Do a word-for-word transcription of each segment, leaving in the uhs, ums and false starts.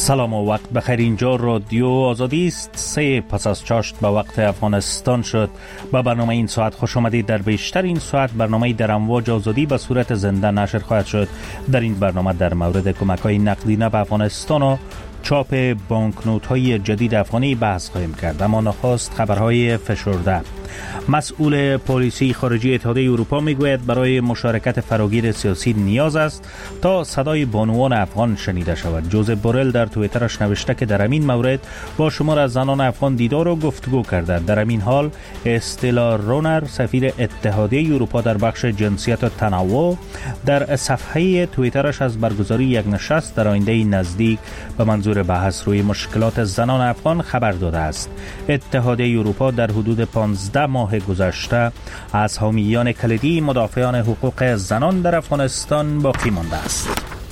سلام و وقت بخیر. اینجا رادیو آزادی است. سه پس از چاشت به وقت افغانستان شد. با برنامه این ساعت خوش آمدید. در بیشتر این ساعت برنامه در امواج آزادی به صورت زنده نشر خواهد شد. در این برنامه در مورد کمک‌های نقدینه به افغانستان و چاپ بانکنوت‌های جدید افغانی بحث خواهیم کرد. اما نخست خبرهای فشرده. مسئول پالیسی خارجی اتحادیه اروپا میگوید برای مشارکت فراگیر سیاسی نیاز است تا صدای بانوان افغان شنیده شود. جوزف بورل در توییترش نوشته که در همین مورد با شمار از زنان افغان دیدار و گفتگو کرده. در همین حال استلا رونر سفیر اتحادیه اروپا در بخش جنسیت و تنوع در صفحه توییترش از برگزاری یک نشست در آینده نزدیک به منظور بحث روی مشکلات زنان افغان خبر داده است. اتحادیه اروپا در حدود پانزده ماه گذشته از حامیان کلیدی مدافعان حقوق زنان در افغانستان باقی مانده است.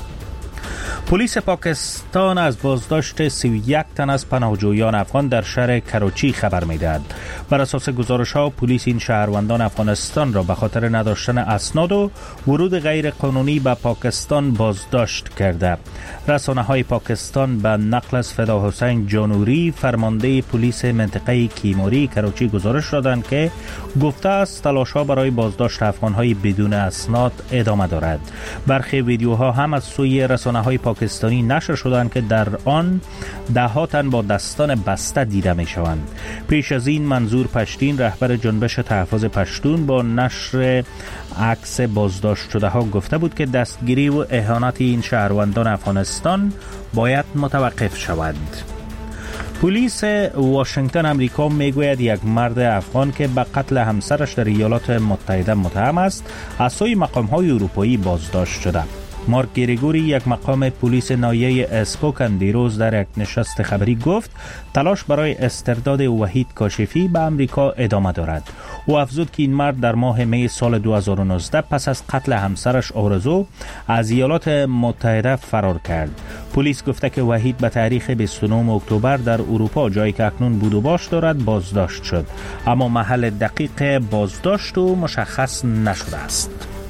پلیس پاکستان از بازداشت سی و یک تن از پناهجویان افغان در شهر کراچی خبر می‌دهد. بر اساس گزارش‌ها پلیس این شهروندان افغانستان را به خاطر نداشتن اسناد و ورود غیر قانونی به پاکستان بازداشت کرده. رسانه‌های پاکستان به نقل از فدا حسین جانوری فرمانده پلیس منطقه کیموری کراچی گزارش دادند که گفته است تلاش‌ها برای بازداشت افغان‌های بدون اسناد ادامه دارد. برخی ویدیوها هم از سوی رسانه‌های پاکستانی نشر شدند که در آن ده ها تن با دستان بسته دیده می شوند. پیش از این منظور پشتین رهبر جنبش تحفظ پشتون با نشر عکس بازداشت شده ها گفته بود که دستگیری و اهانت این شهروندان افغانستان باید متوقف شود. پلیس واشنگتن امریکا میگوید یک مرد افغان که به قتل همسرش در ایالات متحده متهم است از سوی مقام‌های اروپایی بازداشت شده. مارک گریگوری یک مقام پلیس ناحیه اسپوکن دیروز در یک نشست خبری گفت تلاش برای استرداد وحید کاشفی به امریکا ادامه دارد. او افزود که این مرد در ماه می سال دو هزار و نوزده پس از قتل همسرش آرزو از ایالات متحده فرار کرد. پلیس گفته که وحید به تاریخ بیست و نهم اکتبر در اروپا، جایی که اکنون بود و باش دارد، بازداشت شد، اما محل دقیق بازداشت او مشخص نشده است.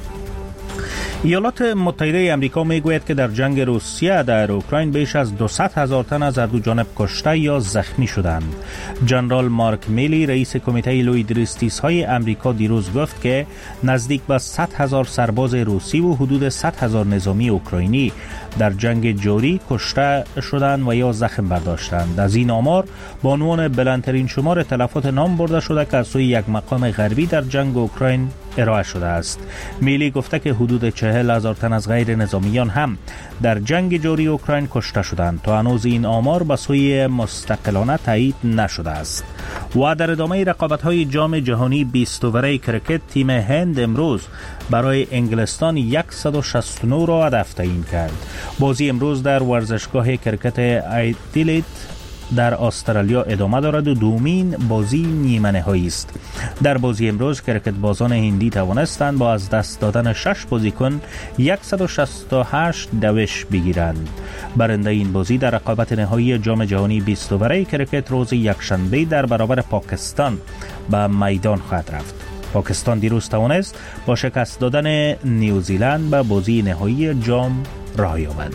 ایالات متحده امریکا میگوید که در جنگ روسیه در اوکراین بیش از دویست هزار تن از هر دو جانب کشته یا زخمی شدند. جنرال مارک میلی رئیس کمیته لویدریستیس های امریکا دیروز گفت که نزدیک به صد هزار سرباز روسی و حدود صد هزار نظامی اوکراینی در جنگ جاری کشته شدند و یا زخم برداشتند. از این آمار بانوان بلندترین شمار تلفات نام برده شده که از سوی یک مقام غربی در جنگ اوکراین ارائه شده است. میلی گفته که حدود چهل هزار تن از غیر نظامیان هم در جنگ جاری اوکراین کشته شدند. تا هنوز این آمار به سوی مستقلانه تایید نشده است. و در ادامه رقابت‌های جام جهانی بیست اووره کرکت تیم هند امروز برای انگلستان صد و شصت و نه را هدف تعیین کرد. بازی امروز در ورزشگاه کرکت ایدیلیت در استرالیا ادامه دارد و دومین بازی نیمه نهایی است. در بازی امروز کرکت بازان هندی توانستند با از دست دادن شش بازیکن صد و شصت و هشت دوش بگیرند. برنده این بازی در رقابت نهایی جام جهانی بیست اووره کرکت روز یکشنبه در برابر پاکستان به میدان خواهد رفت. پاکستان دیروز توانست با شکست دادن نیوزیلند به بازی نهایی جام راه یابد.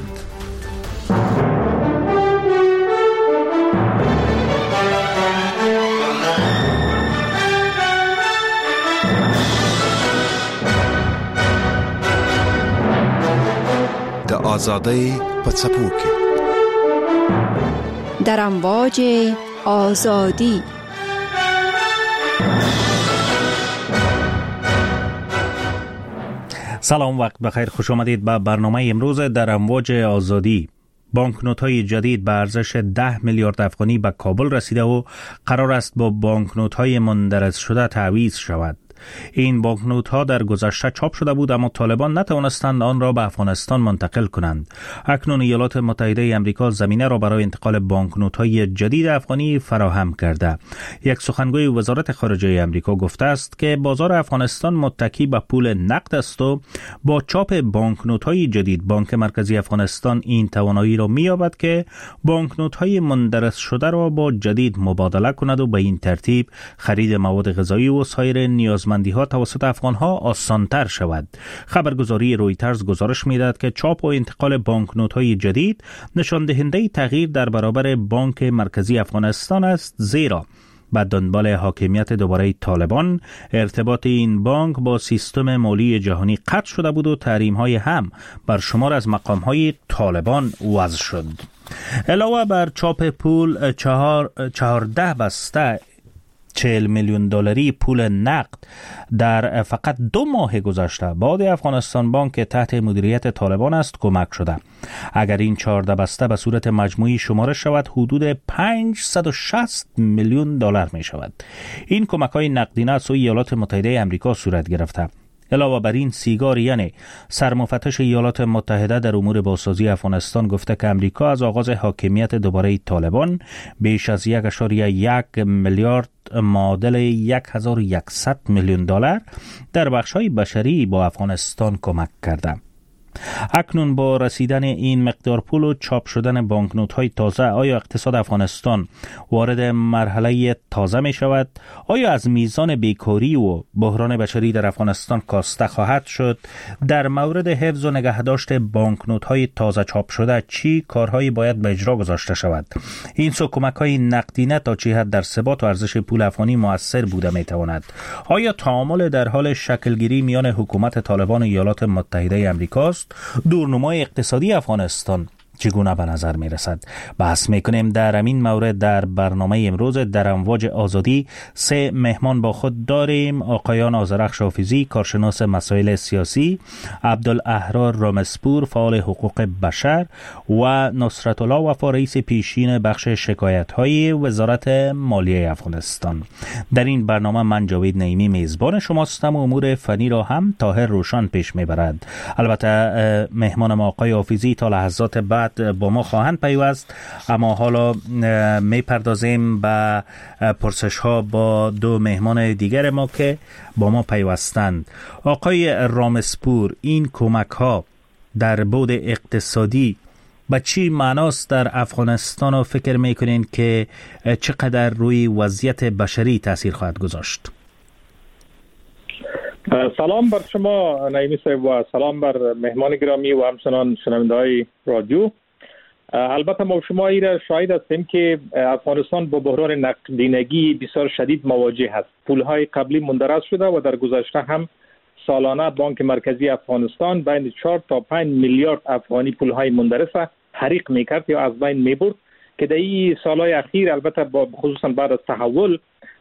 آزادی په څپو کې در امواج آزادی. سلام، وقت بخیر، خوش آمدید به برنامه امروز در امواج آزادی. بانکنوت‌های جدید به ارزش ده میلیارد افغانی به کابل رسیده و قرار است با بانکنوت‌های مندرج شده تعویض شود. این بانکنوت ها در گذشته چاپ شده بود اما طالبان نتوانستند آن را به افغانستان منتقل کنند. اکنون ایالات متحده آمریکا زمینه را برای انتقال بانکنوت های جدید افغانی فراهم کرده. یک سخنگوی وزارت خارجه آمریکا گفته است که بازار افغانستان متکی به پول نقد است و با چاپ بانکنوت های جدید بانک مرکزی افغانستان این توانایی را می‌یابد که بانکنوت های مندرج شده را با جدید مبادله کند و به این ترتیب خرید مواد غذایی و سایر نیاز نیازمندی ها توسط افغان ها آسانتر شود. خبرگزاری رویترز گزارش می‌دهد که چاپ و انتقال بانکنوت های جدید نشان دهنده تغییر در برابر بانک مرکزی افغانستان است، زیرا بعد دنبال حاکمیت دوباره طالبان ارتباط این بانک با سیستم مالی جهانی قطع شده بود و تحریم های هم بر شمار از مقام های طالبان وضع شد. علاوه بر چاپ پول چهار چهارده بسته چهل میلیون دلاری پول نقد در فقط دو ماه گذشته بعد افغانستان بانک تحت مدیریت طالبان است کمک شده. اگر این چهارده بسته به صورت مجموعی شمارش شود حدود پانصد و شصت میلیون دلار می شود. این کمک های نقدینه از سوی ایالات متحده آمریکا صورت گرفته. علاوه بر این سیگاریان سرمفتش ایالات متحده در امور بازسازی افغانستان گفته که امریکا از آغاز حاکمیت دوباره طالبان بیش از یک اشاریه یک میلیارد معادل یک هزار و صد میلیون دلار در بخش‌های بشری با افغانستان کمک کرده. اکنون با رسیدن این مقدار پول و چاپ شدن بانکنوت‌های تازه آیا اقتصاد افغانستان وارد مرحله تازه می شود؟ آیا از میزان بیکاری و بحران بشری در افغانستان کاسته خواهد شد؟ در مورد حفظ و نگهداشت بانکنوت‌های تازه چاپ شده چی کارهایی باید به اجرا گذاشته شود؟ این سو کمک‌های نقدینه تا چه حد در ثبات و ارزش پول افغانی مؤثر بوده می تواند؟ آیا تعامل در حال شکلگیری میان حکومت طالبان و ایالات متحده آمریکاست؟ دورنمای اقتصادی افغانستان چگونه به نظر می رسد؟ بحث می کنیم در همین مورد در برنامه امروز. در امواج آزادی سه مهمان با خود داریم: آقایان آذرخش حافظی، کارشناس مسائل سیاسی، عبدالاحرار رامسپور، فعال حقوق بشر، و نصرت الله وفا، رئیس پیشین بخش شکایت های وزارت مالیه افغانستان. در این برنامه من جاوید نعیمی میزبان شماستم و امور فنی را هم طاهر روشن پیش می برد. البته مهمان ما آقای حافظی تا لحظات بعد با ما خواهند پیوست، اما حالا می پردازیم به پرسش ها با دو مهمان دیگر ما که با ما پیوستند. آقای رامسپور، این کمک ها در بعد اقتصادی به چی معناست در افغانستان و فکر میکنین که چقدر روی وضعیت بشری تاثیر خواهد گذاشت؟ سلام بر شما نعیمی صاحب و سلام بر مهمان گرامی و همچنان شنونده های رادیو. البته ما شما ایره شاهد هستیم که افغانستان با بحران نقدینگی بسیار شدید مواجه است. پولهای قبلی مندرس شده و در گذشته هم سالانه بانک مرکزی افغانستان بین چهار تا پنج میلیارد افغانی پولهای مندرس حریق میکرد یا از بین میبرد که در این سالهای اخیر البته با خصوصا بعد از تحول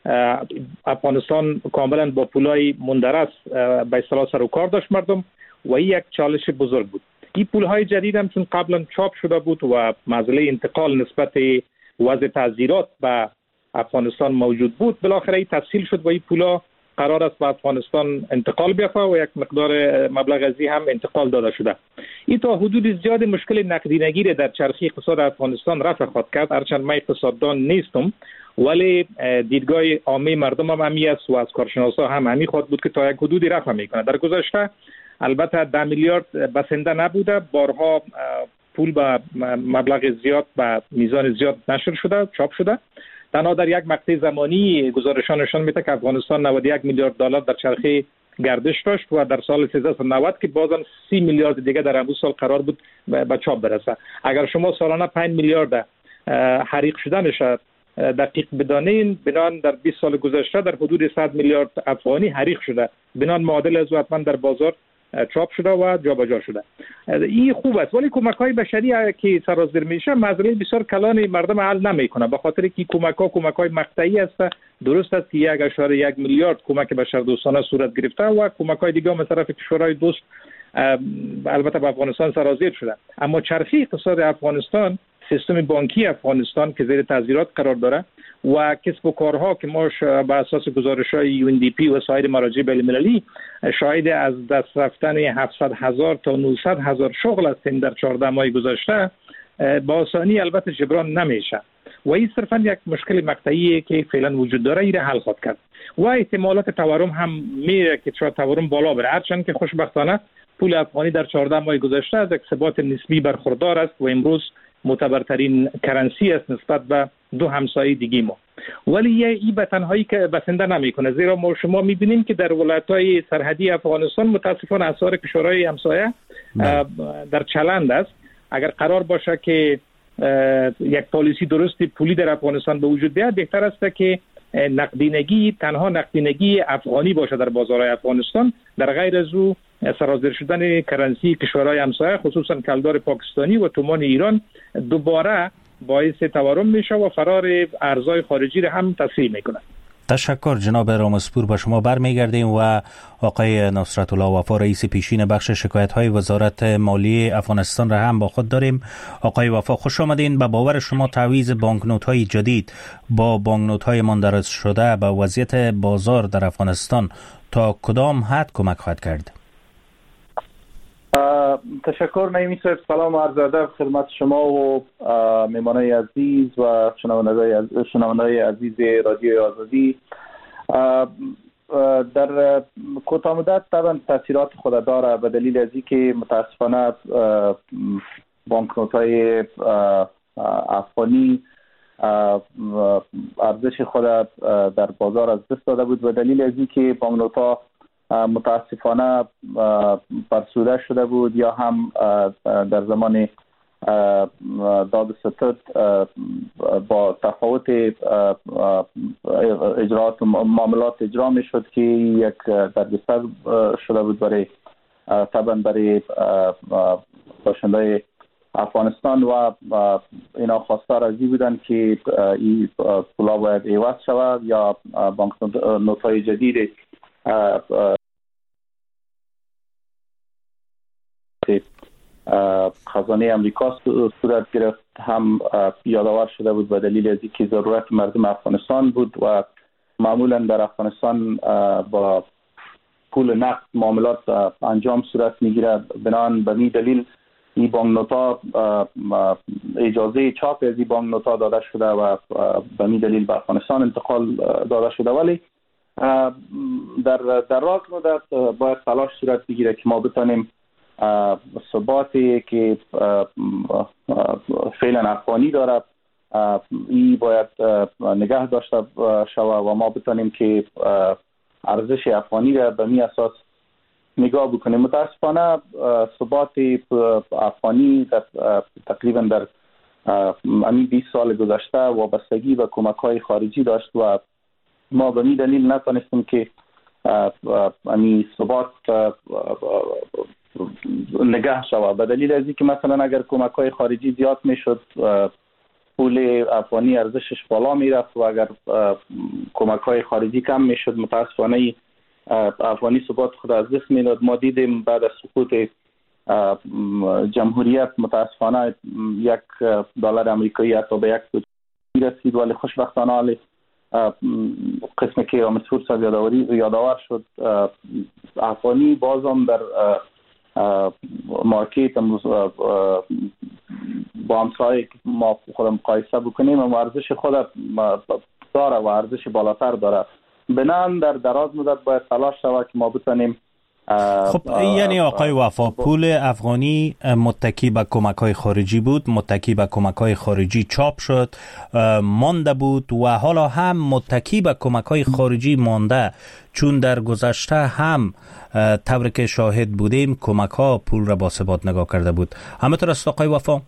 افغانستان کاملا با پولهای مندرس به اصطلاح سر و کار داشت مردم و این یک چالش بزرگ بود. این پولهای جدید هم چون قبلا چاپ شده بود و مسئله انتقال نسبت وضع تعزیرات به افغانستان موجود بود، بالاخره این تسهیل شد و این پولا قرار است به افغانستان انتقال بیافته و یک مقدار مبلغ ازی هم انتقال داده شده. این تا حدود زیاد مشکل نقدینگی را در چرخه اقتصاد افغانستان رفع خواهد کرد. هرچند من اقتصاددان نیستم ولی دیدگاه عامه مردم هم همی است و از کارشناسا هم همی خواهد بود که تا یک حدودی رفع میکنه. در گذشته البته ده میلیارد بسنده نبوده، بارها پول به مبلغ زیاد به میزان زیاد نشر شده، چاپ شده. تنها در یک مقطع زمانی گزارشان نشان میده که افغانستان نود و یک میلیارد دلار در چرخه گردش داشت و در سال سیزده و نود که بازم سی میلیارد دیگه در همون سال قرار بود به چاپ برسه. اگر شما سالانه پنج میلیارد حریق شده نشه دقیق بدانین، بنان در بیست سال گذشته در حدود صد میلیارد افغانی حریق شده، بنان معادل از حتما در بازار چاپ شده و جابجا شده. این خوب است ولی کمک‌های بشری که سرازیر میشه مسئله بسیار کلان مردم حل نمیکنه، به خاطر که کمک‌ها کمک‌های مقطعی است. درست است که یک اشاره یک میلیارد کمک بشردوستانه صورت گرفته و کمک‌های دیگه هم طرف کشورهای دوست البته به افغانستان سرازیر شده، اما چرخه اقتصاد افغانستان، سیستم بانکی افغانستان که زیر تعزیرات قرار داره و کسب و کارها که ما به اساس گزارش‌های یو ان دی پی و سایر مراجع بین‌المللی شاهد از دست رفتن هفتصد هزار تا نهصد هزار شغل هستیم در چهارده ماه گذشته، با آسانی البته جبران نمیشه و این صرفا یک مشکل مقطعی که فعلا وجود داره این حل خواهد کرد و احتمالات تورم هم میره که شاید تورم بالا بره، هرچند که خوشبختانه پول افغانی در چهارده ماه گذشته از یک ثبات نسبی برخوردار است و امروز معتبرترین کرنسی است نسبت به دو همسایه دیگه ما. ولی یه ای به تنهایی که بسنده نمیکنه، زیرا ما شما میبینیم که در ولایت‌های سرحدی افغانستان متاسفانه اثار کشورهای همسایه در چلند است. اگر قرار باشه که یک پالیسی درستی پولی در افغانستان به وجود بیاد، بهتر است که نقدینگی تنها نقدینگی افغانی باشه در بازارهای افغانستان، در غیر از او سرازیر شدن کرنسی کشورهای همسایه خصوصا کلدار پاکستانی و تومان ایران دوباره باعث تورم میشه و فرار ارزهای خارجی را هم تسریع میکنه. تشکر جناب رامسپور. با شما برمیگردیم و آقای نصرت الله وفا رئیس پیشین بخش شکایت‌های وزارت مالیه افغانستان را هم با خود داریم. آقای وفا خوش آمدین. به باور شما تعویض بانکنوت‌های جدید با بانکنوت‌های ماندرج شده به وضعیت بازار در افغانستان تا کدام حد کمک خواهد کرد؟ تشکر نعیمی صاحب. سلام و عرض ادب خدمت شما و مهمانای عزیز و شنوندگان عزیز رادیوی آزادی. در کوتاه مدت طبعا تاثیرات خود داره، به دلیل از اینکه متاسفانه بانکنوت‌های افغانی ارزش خود در بازار از دست داده بود، به دلیل از اینکه بانکنوت‌ها متاسفانه فرسوده شده بود یا هم در زمان داد ستد با تفاوت اجرات و معاملات اجرا می شد که یک دردسر شده بود برای طبعا برای باشندهای افغانستان و اینا خواستار از این بودن که این پولا باید عوض شود یا بانکنوت‌های جدید خزانه امریکا صورت گرفت هم یادآور شده بود به دلیل از اینکه ضرورت مردم افغانستان بود و معمولا در افغانستان با پول نقد معاملات انجام صورت میگیرد. بنابراین به این دلیل این بانکنوت‌ها اجازه چاپ از این بانکنوت‌ها داده شده و به این دلیل به افغانستان انتقال داده شده. ولی در در راست مدت باید تلاش صورت بگیره که ما بتانیم ثباتی که فعلا افغانی داره این باید نگه داشته شود و ما بتانیم که ارزش افغانی را به می اساس نگاه بکنیم. متاسفانه ثبات افغانی در تقریبا در همین بیست سال گذشته وابستگی و کمک‌های خارجی داشت و ما به این دلیل نتونستیم که همین ثبات نگه شود. به دلیل از اینکه مثلا اگر کمک‌های خارجی زیاد میشد پول افغانی ارزشش بالا میرفت و اگر کمک‌های خارجی کم میشد متاسفانه افغانی ثبات خود از دست میداد. ما دیدیم بعد از سقوط جمهوریت متاسفانه یک دلار آمریکایی حتی به یک رسید، ولی خوشبختانه حالی قسمی که رامسپور صاحب یادآور شد افغانی بازم در مارکت امروز با همسایه ما خود مقایسه بکنیم و ارزش خود داره و ارزش بالاتر داره. بنان در دراز مدت باید تلاش شود که ما بتونیم. خب یعنی آقای وفا پول افغانی متکی به کمک‌های خارجی بود، متکی به کمک‌های خارجی چاپ شد مانده بود و حالا هم متکی به کمک‌های خارجی مانده، چون در گذشته هم طوری که شاهد بودیم کمک‌ها پول را با ثبات نگاه کرده بود. همینطور است آقای وفا؟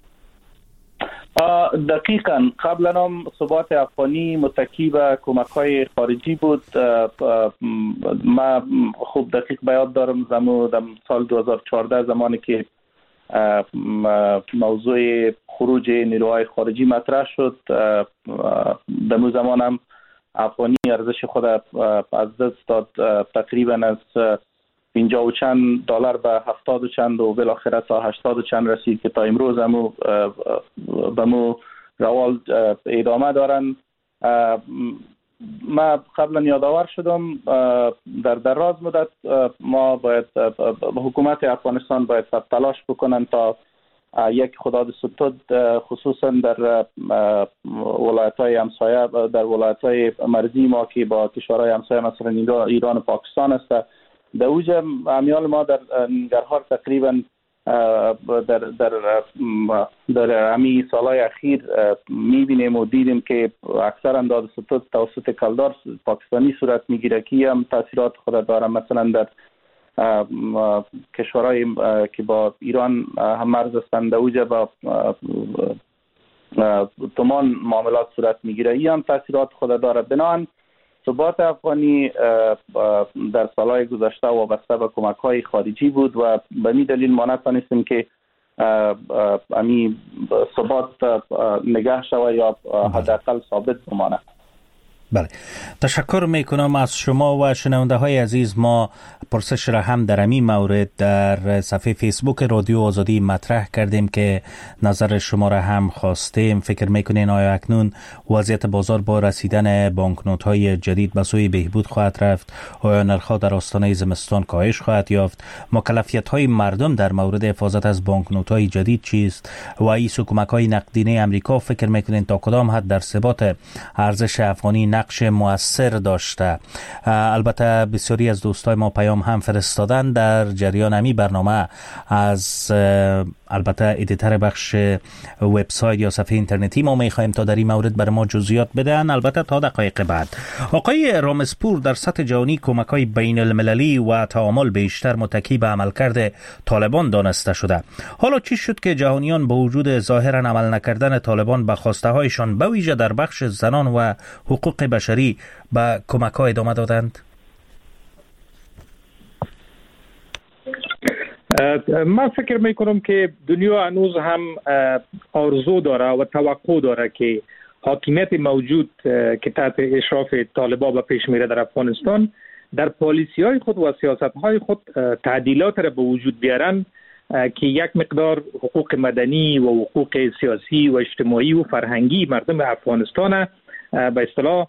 دقیقاً قبلا هم ثبات افغانی متکی به کمک‌های خارجی بود. ما خوب دقیق به یاد دارم زمان در سال دو هزار و چهارده زمانی که موضوع خروج نیروهای خارجی مطرح شد، در اون زمان هم افغانی ارزش خود از دست داد، تقریبا از پنجاه و چند دلار به هفتاد و چند و بالاخره تا هشتاد و چند رسید که تا امروز همو به مو روال ادامه دارن. ما قبلا یادآور شدم در دراز مدت ما باید حکومت افغانستان باید تلاش بکنن تا یک خداد ستود خصوصا در ولایت‌های همسایه، در ولایت‌های مرزی ما که با کشورهای همسایه مثلا ایران و پاکستان است، در اوج امیال ما در ننگرهار تقریبا در در در همین سالهای اخیر میبینیم و دیدیم که اکثر انداز ستود توسط کلدار پاکستانی صورت میگیره که هم تاثیرات خود داره. مثلا در کشورهای که با ایران هم مرز هستند اوجه با تمام معاملات صورت میگیره، این هم تاثیرات خود داره. بنابراین ثبات افغانی در سالهای گذشته وابسته به کمک‌های خارجی بود و به این دلیل ما نتوانستیم که امی ثبات نگه شود یا حداقل ثابت بماند. بله، تشکر میکنم از شما و شنونده های عزیز. ما پرسش را هم در این مورد در صفحه فیسبوک رادیو آزادی مطرح کردیم که نظر شما را هم خواستیم. فکر میکنین آیا اکنون وضعیت بازار با رسیدن بانکنوت های جدید به سوی بهبود خواهد رفت؟ آیا نرخ‌ها در آستانه زمستان کاهش خواهد یافت؟ مکلفیت های مردم در مورد حفاظت از بانکنوت های جدید چیست؟ و این کمک های نقدینه امریکا فکر میکنین تا کدام حد در ثبات ارزش افغانی نقش مؤثر داشته؟ البته بسیاری از دوستای ما پیام هم فرستادن در جریان امی برنامه از البته ادیتر بخش وبسایت یا صفحه اینترنتی. ما میخوایم تا در این مورد بر ما جزئیات بدن، البته تا دقایق بعد. آقای رامسپور، در سطح جهانی کمک‌های بین المللی و تعامل بیشتر متکی به عملکرد طالبان دانسته شده. حالا چی شد که جهانیان با وجود ظاهرا عمل نکردن طالبان به خواسته هایشان به ویژه در بخش زنان و حقوق بشری به کمک‌ها ادامه دادند؟ من فکر میکنم که دنیا هنوز هم آرزو داره و توقع داره که حاکمیت موجود که تحت اشراف طالبان به پیش میره در افغانستان در پالیسی های خود و سیاست های خود تعدیلات را به وجود بیارن که یک مقدار حقوق مدنی و حقوق سیاسی و اجتماعی و فرهنگی مردم افغانستان به اصطلاح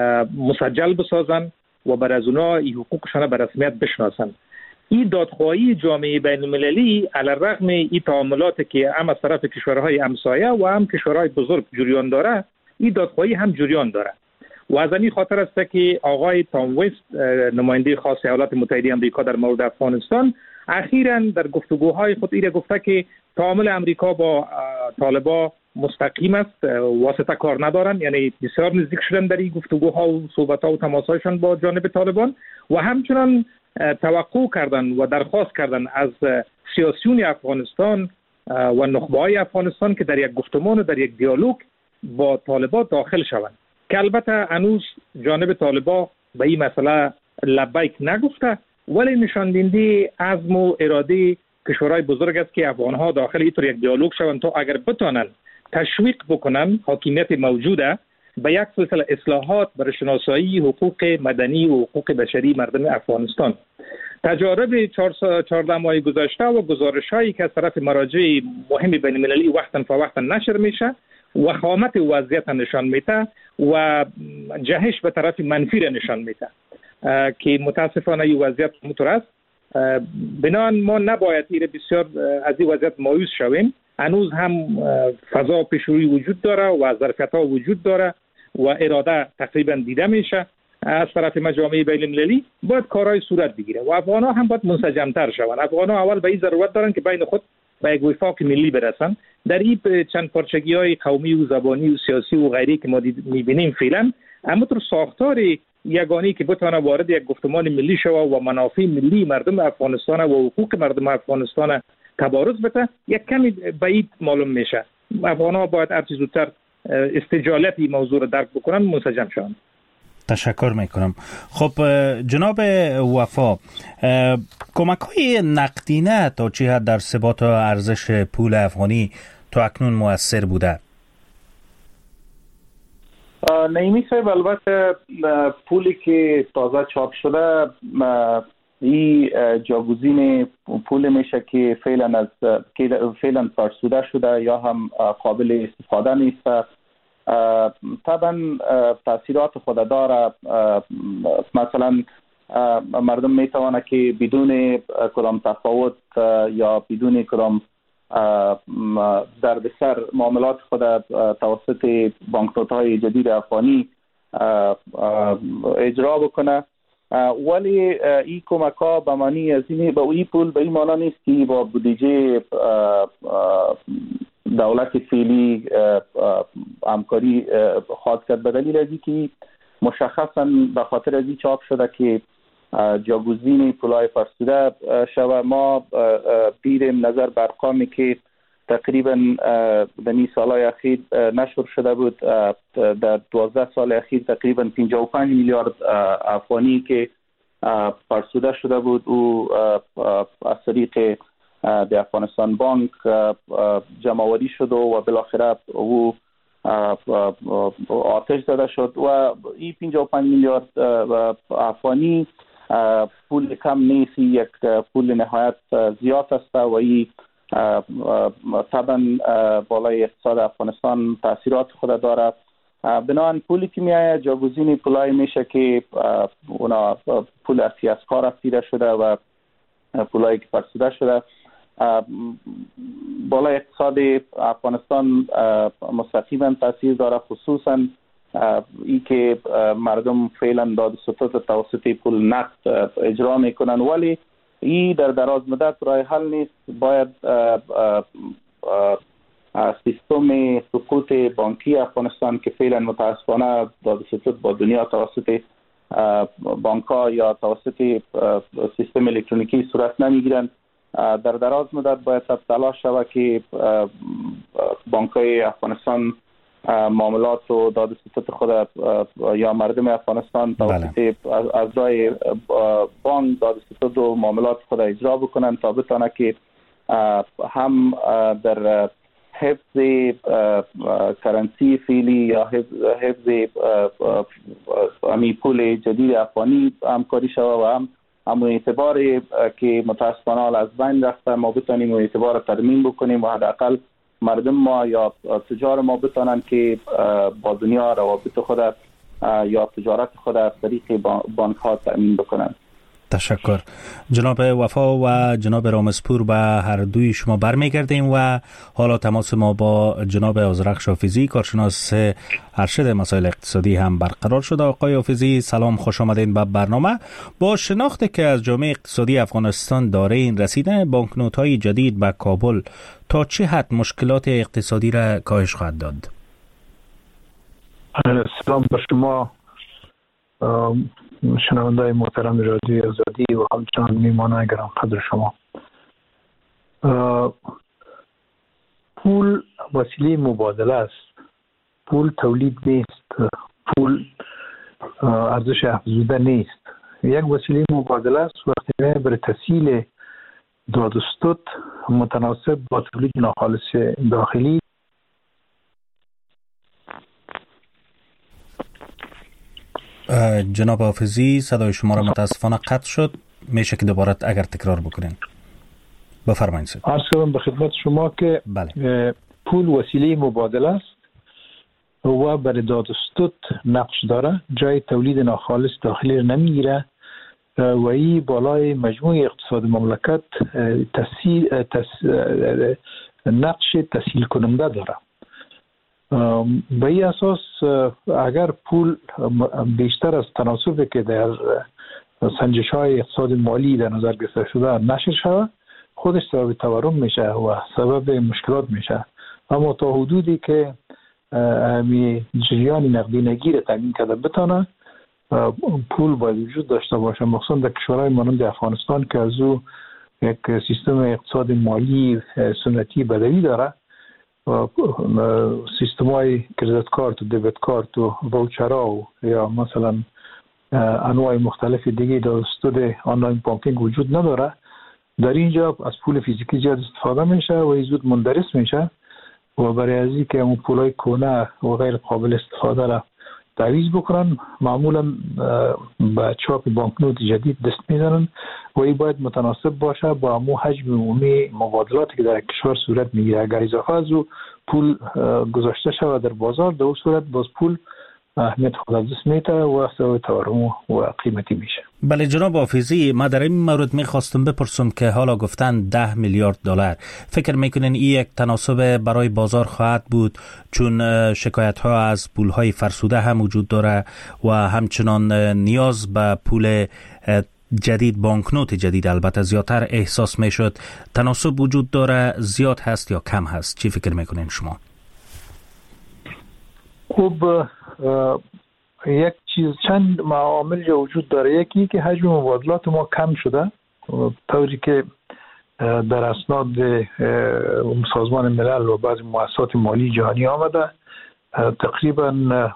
مسجل بسازن و بر از اونا این حقوقشان به رسمیت بشناسن. این دادخواهی جامعه بین المللی علی الرغم این تعاملاتی که هم از طرف کشورهای همسایه و هم کشورهای بزرگ جریان داره، این دادخواهی هم جریان داره و از این خاطر است که آقای تام وست نماینده خاص ایالات متحده آمریکا در مورد افغانستان اخیراً در گفتگوهای خود ایره گفته که تعامل امریکا با طالبان مستقیم است، واسطه کار ندارن، یعنی بسیار نزدیک شدن در این گفتگوها و صحبت‌ها و تماس‌هایشان با جانب طالبان و همچنان توقع کردن و درخواست کردن از سیاسیون افغانستان و نخبه‌های افغانستان که در یک گفتمان و در یک دیالوگ با طالبان داخل شوند که البته هنوز جانب طالبان به این مسئله لبیک نگفته، ولی نشان دهنده عزم و اراده کشورهای بزرگ است که افغان‌ها داخل اینطور یک دیالوگ شوند تا اگر بتوانند تشویق بکنن حاکمیت موجوده به یک سلسله اصلاحات برای شناسایی حقوق مدنی و حقوق بشری مردم افغانستان. تجارب چهارده ماه گذشته و گزارش‌هایی که از طرف مراجع مهم بین المللی وقتا فوقتا نشر میشه و خامت وضعیت نشان میده و جهش به طرف منفی را نشان میده که متاسفانه این وضعیت مطور است. بنابراین ما نباید ایره بسیار از این وضعیت مایوس شویم. هنوز هم فضا پیشروی وجود داره و ظرفیت‌ها وجود داره و اراده تقریبا دیده میشه از طرف مجامع بین المللی. باید کارهای صورت بگیره و افغان‌ها هم باید منسجم‌تر شوند. افغان‌ها اول به این ضرورت دارن که بین خود به یک وفاق ملی برسن. در این چند پارچگی‌های قومی و زبانی و سیاسی و غیری که ما می‌بینیم فعلا، اما در ساختار یگانی که بتونه وارد یک گفتمان ملی شود و منافع ملی مردم افغانستان و حقوق مردم افغانستان تبارز بده، یک کمی بعید معلوم میشه. افغان‌ها باید هر چه زودتر استجالت این موضوع رو درک بکنن، منسجم شوند. تشکر میکنم. خب جناب وفا، کمک‌های نقدینه تا چه حد در ثبات و ارزش پول افغانی تا اکنون مؤثر بوده؟ نعیمی صاحب، البته پولی که تازه چاپ شده این جاگزین پول میشه که فعلا از فعلا فرسوده شده یا هم قابل استفاده نیست. طبعا تاثیرات خود داره. مثلا مردم میتونه که بدون کدام تفاوت یا بدون کدام دردسر معاملات خود توسط بانکنوت های جدید افغانی اجرا بکنه. ولی این کمک ها به معنی از این با این پول به این معنا نیست که با بودجه دولت فعلی همکاری خواهد کرد، به دلیل از اینکه مشخصا به خاطر از این چاپ شده که جاگزین پولای فرسوده شوه. ما دیدیم نظر بر ارقامی که تقریبا در این سالهای اخیر نشر شده بود، در دوازده سال اخیر تقریبا پنجاه و پنج میلیارد افغانی که فرسوده شده بود او از طریق در افغانستان بانک جمع‌آوری شد و بالاخره او آتش زده شد و این پنجاه و پنج میلیارد افغانی پول کم نیست، یک پول نهایت زیاد است و این طبعا بالای اقتصاد افغانستان تاثیرات خود داره. بنابراین پولی که میآید جاگزین پولای میشه که اونا پول ارتی از کار رسیده شده و پولایی که فرسوده شده بالای اقتصاد افغانستان مستقیما تاثیر داره، خصوصا ای که مردم فعلا داد ستد توسط پول نقد اجرا میکنن، ولی این در دراز مدت راه حل نیست. باید سیستم سقوط بانکی افغانستان که فعلا متاسفانه داد ستد با دنیا توسط بانک ها یا توسط سیستم الکترونیکی صورت نمیگیرند، در دراز مدت باید تلاش شود که بانک های افغانستان معاملات و داد ستد خود یا مردم افغانستان توسط اعضای بانک داد ستد و معاملات خود اجرا بکنن تا بتونه که هم در حفظ کرنسی فعلی یا حفظ امی پول جدید افغانی همکاری شود و هم همون اعتبار که متاسفانه از بین رفته ما بتونیم اون اعتبار ترمیم بکنیم و حداقل مردم ما یا تجار ما بتونن که با دنیا روابط خود یا تجارت خود از طریق بانک ها تامین بکنن. تشکر جناب وفا و جناب رامزپور، به هر دوی شما برمیگردیم و حالا تماس ما با جناب آذرخش حافظی کارشناس ارشد مسائل اقتصادی هم برقرار شده. آقای حافظی سلام، خوش آمدین به برنامه. با شناختی که از جامعه اقتصادی افغانستان دارین، رسیدن بانکنوت‌های جدید به کابل تا چه حد مشکلات اقتصادی را کاهش خواهد داد؟ سلام بر شما شنونده‌های محترم رادیوی آزادی و همچنان میهمانان گران قدر شما. پول وسیله مبادله است، پول تولید نیست، پول ارزش افزوده نیست، یک وسیله مبادله است. وقتی برای تسهیل داد و ستد متناسب با تولید ناخالص داخلی جناب حافظی صدای شما را متاسفانه قطع شد، میشه که دوباره اگر تکرار بکنین بفرمایید. عرض کردم به خدمت شما که بله. پول وسیله مبادله است و برای داد و ستد نقش داره، جای تولید ناخالص داخلی را نمیگیره و این بالای مجموع اقتصاد مملکت تسهیل تس... نقش تسهیل کننده داره. به این اساس اگر پول بیشتر از تناسبی که در سنجش های اقتصاد مالی در نظر گرفته شده نشر شود، خودش سبب تورم میشه و سبب مشکلات میشه. اما تا حدودی که همی جریان نقدینگی را تامین کرده بتانه، پول باید وجود داشته باشه، مخصوصا در کشورهای مانند افغانستان که از او یک سیستم اقتصاد مالی سنتی بدوی داره. سیستم های کریدت کارت و دیبت کارت و واوچرها و یا مثلا انواع مختلف دیگه داد ستد آنلاین بانکینگ وجود نداره. در اینجا از پول فیزیکی زیاد استفاده میشه و زود مندرس میشه و برای از این که اون پولای کهنه و غیر قابل استفاده را تعویض بکنن، معمولا به چاپ بانکنوت جدید دست میزنن و این باید متناسب باشه با همون حجم عمومی مبادلاتی که در کشور صورت میگیره. اگر اضافه از او پول گذاشته شود در بازار، در اون صورت باز پول اهمیت خود از دست میده و سوی تورم و قیمتی میشه. بله جناب حافظی، ما در این مورد میخواستم بپرسم که حالا گفتن ده میلیارد دلار، فکر میکنین این یک تناسب برای بازار خواهد بود؟ چون شکایت ها از پول های فرسوده هم وجود داره و همچنان نیاز به پول جدید، بانکنوت جدید البته زیادتر احساس میشد. تناسب وجود داره، زیاد هست یا کم هست؟ چی فکر میکنین شما؟ خب یک چیز، چند معامل وجود داره. یکی که حجم مبادلات ما کم شده، طوری که در اسناد سازمان ملل و بعضی مؤسسات مالی جهانی آمده تقریبا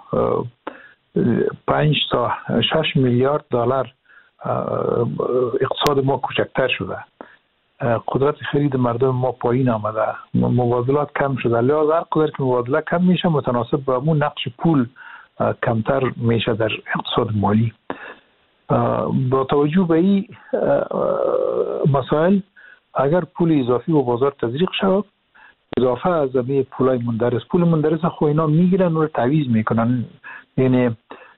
پنج تا شش میلیارد دلار اقتصاد ما کوچکتر شده، قدرت خرید مردم ما پایین آمده، مبادلات کم شده. لذا هر قدر که مبادله کم میشه متناسب با همون نقش پول کمتر میشه در اقتصاد مالی. با توجه به این مسائل اگر پول اضافی و بازار تزریق شود، اضافه از همه پولای مندرس، پول مندرس خو اینا میگیرن و تعویض میکنن، یعنی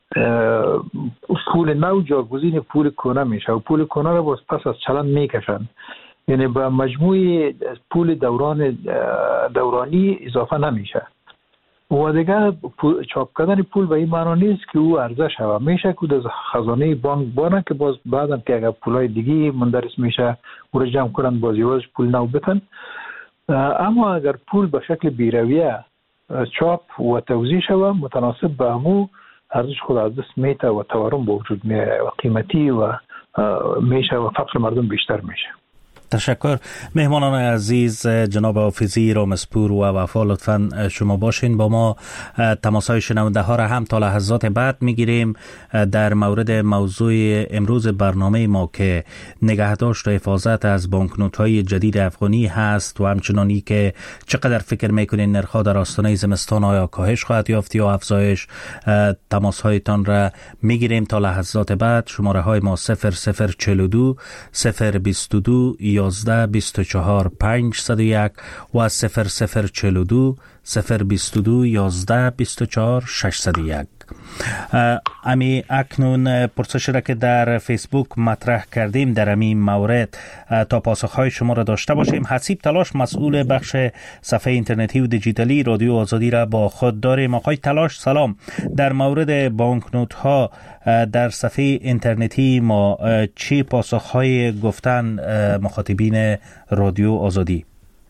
پول نو جاگزین پول کهنه میشه و پول کهنه رو باز پس از چلن میکشن، یعنی به مجموع پول دوران دورانی اضافه نمیشه. و دیگه چاپ کردن پول به این معنی نیست که او عرضه شود، میشه که از خزانه بانک بانه که باز بعدم که اگر پولای دیگه مندرس میشه او رو جمع کنن باز یواش پول نو بتن. اما اگر پول به شکل بیرویه چاپ و توزیع شود متناسب به همو ارزش خود از دست میته و تورم به وجود میاره و قیمتی و میشه و فقر مردم بیشتر میشه. تشکر. مهمانان عزیز، جناب حافظی رامسپور و وفا، لطفاً شما باشین با ما. تماسهای شنونده ها را هم تا لحظات بعد میگیریم در مورد موضوع امروز برنامه ما که نگهداشت و حفاظت از بانکنوت های جدید افغانی هست و همچنانی که چقدر فکر میکنین نرخ‌ها در آستانه زمستان آیا کاهش خواهد یافت یا افزایش. تماسهایتان را میگیریم تا لحظات بعد. شماره های ما صفر صفر چهل و دو صفر بیست و دو یازده بیست و چهار پنجصد و یک و صفر صفر چهل و دو صفر بیست و دو یازده بیست و چهار ششصد و یک. امی اکنون پرسش را که در فیسبوک مطرح کردیم در این مورد تا پاسخهای شما را داشته باشیم. حسیب تلاش، مسئول بخش صفحه اینترنتی و دیجیتالی رادیو آزادی را با خود داریم. آقای تلاش سلام. در مورد بانکنوت ها در صفحه اینترنتی ما چی پاسخهای گفتن مخاطبین رادیو آزادی؟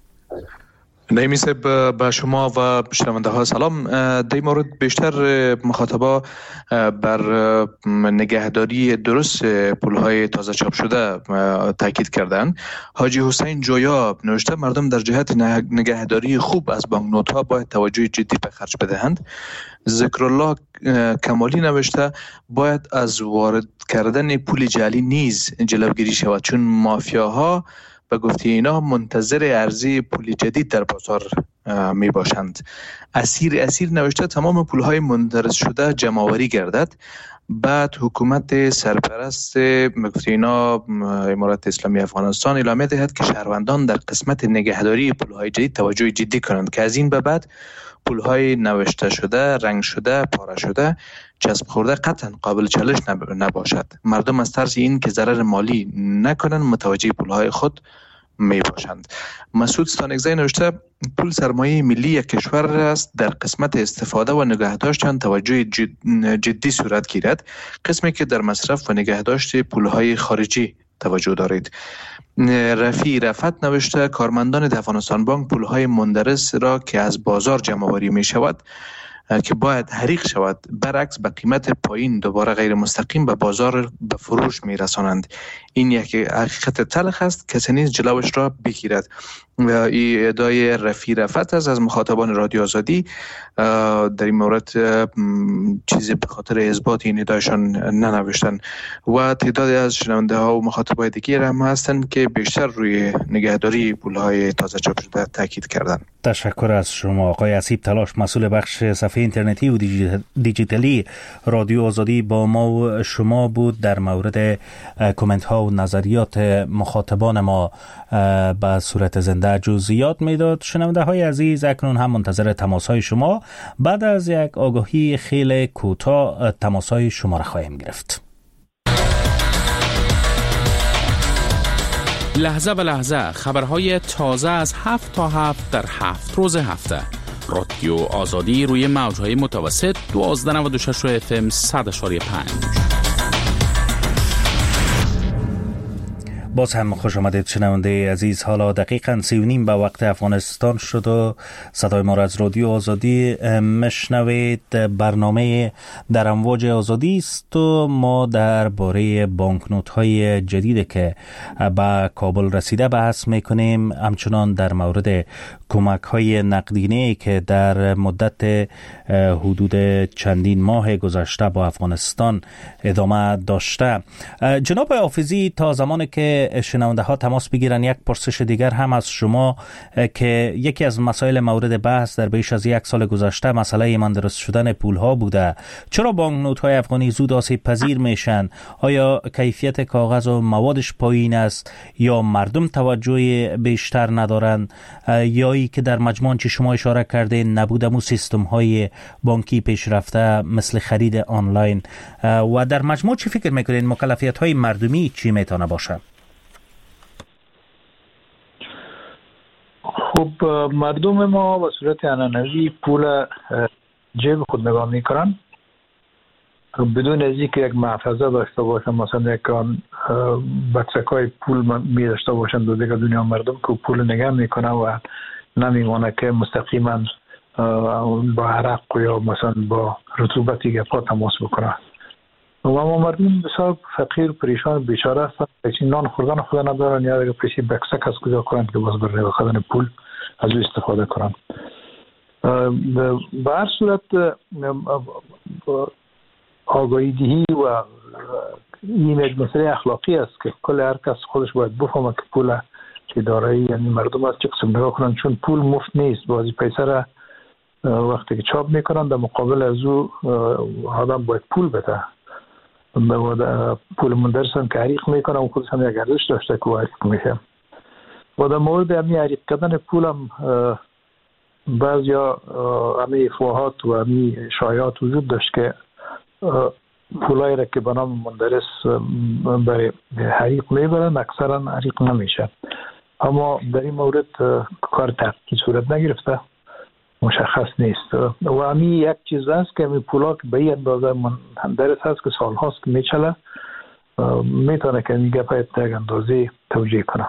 نایمی صاحب به شما و شنونده ها سلام. در این مورد بیشتر مخاطبا بر نگهداری درست پولهای تازه چاپ شده تاکید کردند. حاجی حسین جویا نوشته مردم در جهت نگهداری خوب از بانکنوت ها باید توجه جدی به خرج بدهند. ذکرالله کمالی نوشته باید از وارد کردن پول جعلی نیز جلوگیری شود، چون مافیاها به گفته اینا منتظر عرضه پول جدید در بازار می باشند. اسیر اسیر نوشته تمام پولهای مندرس شده جمع آوری گردد. بعد حکومت سرپرست به گفته اینا امارت اسلامی افغانستان اعلامیه دهد که شهروندان در قسمت نگهداری پولهای جدید توجه جدی کنند که از این به بعد پولهای نوشته شده، رنگ شده، پاره شده، چسب خورده قطعا قابل چالش نباشد. مردم از ترس این که ضرر مالی نکنند متوجه پولهای خود می باشند. مسعود ستانکزی نوشته پول سرمایه ملی یک کشور است، در قسمت استفاده و نگهداشت آن توجه جدی صورت گیرد، قسمی که در مصرف و نگهداشت پولهای خارجی توجه دارید. رفیع رفت نوشته کارمندان افغانستان بانک پولهای مندرس را که از بازار جمع آوری می شود که باید حریق شود برعکس به قیمت پایین دوباره غیر مستقیم به بازار به فروش می رسانند. این یک حقیقت تلخ است، کسی نیز جلوش را بگیرد. این ادعای رفیع رفت است از مخاطبان رادیو آزادی. در این مورد چیزی به خاطر اثبات این ادعایشان ننوشتن و تعدادی از شنونده ها و مخاطبای دیگر هم هستند که بیشتر روی نگهداری پولهای تازه چاپ شده تاکید کردند. تشکر از شما آقای حسیب تلاش، مسئول بخش صفحه صفحه اینترنتی و دیجیتالی رادیو آزادی با ما و شما بود در مورد کامنت ها و نظریات مخاطبان ما به صورت زنده جزئیات میداد. شنونده های عزیز، اکنون هم منتظر تماس های شما. بعد از یک آگاهی خیلی کوتاه تماس های شما را خواهیم گرفت. لحظه به لحظه خبرهای تازه از هفت تا هفت در هفت روز هفته. رادیو آزادی روی موجهای متوسط دوازده نود و شش اف ام صد و پنج. باز هم خوش آمدید شنونده عزیز. حالا دقیقاً سی و نیم به وقت افغانستان شد و صدای ما را از رادیو آزادی مشنوید. برنامه در امواج آزادی است و ما درباره بانکنوت های جدید که به کابل رسیده بحث میکنیم، همچنان در مورد کمک های نقدینه که در مدت حدود چندین ماه گذشته با افغانستان ادامه داشته. جناب حافظی، تا زمانی که شنونده ها تماس بگیرن یک پرسش دیگر هم از شما که یکی از مسائل مورد بحث در بیش از یک سال گذشته مسئله ایمان درست شدن پول ها بوده. چرا بانکنوت های افغانی زود آسیب پذیر میشن؟ آیا کیفیت کاغذ و موادش پایین است یا مردم توجه بیشتر ندارن یا ای که در مجموع چی شما اشاره کردین نبودم سیستم های بانکی پیشرفته مثل خرید آنلاین و در مجموع چی فکر میکنین مکلفیت های مردمی چی میتونه باشه؟ خب مردم ما به صورت عنعنوی پول جیب خود نگاه میکنن بدون از اینکه یک محفظه داشته باشن، مثلا یک بکسکای پول می داشته باشن دو دیگه دنیا مردم که پول نگاه میکنن و نمیمونه که مستقیما با عرق یا مثلا با رطوبتی گپا تماس بکنن. و ما مردم بسیار فقیر پریشان بیچاره هستن، هیچ نان خوردن خود ندارن یا دیگه پیشی بکسک از کجا کنن که باز برای بخدن پول از او استفاده کنن. به هر صورت آگاهی دهی و این یک مسئله اخلاقی است که کل هر کس خودش باید بفهمه که پول که داره یعنی مردم از چه قسم نگاه کنن، چون پول مفت نیست. بازی پیسه را وقتی که چاپ میکنن در مقابل از او آدم باید پول بده. پول مندرسن که عریق میکنن و خودش هم یک ارزش داشته که عریق میشه. و در مورد همی عریق کردن پول هم بعضی ها همی افواهات و همی شایعات وجود داشت که پولایی را که به نام مندرس برای حریق میبرن اکثرا حریق نمیشه. اما در این مورد کار تحقیقی صورت نگرفته، مشخص نیست. و همی یک چیز هست که همی پولا که به این اندازه مندرس هست که سال هاست که میچله میتونه که همی گپای یک اندازه توجیه کنه.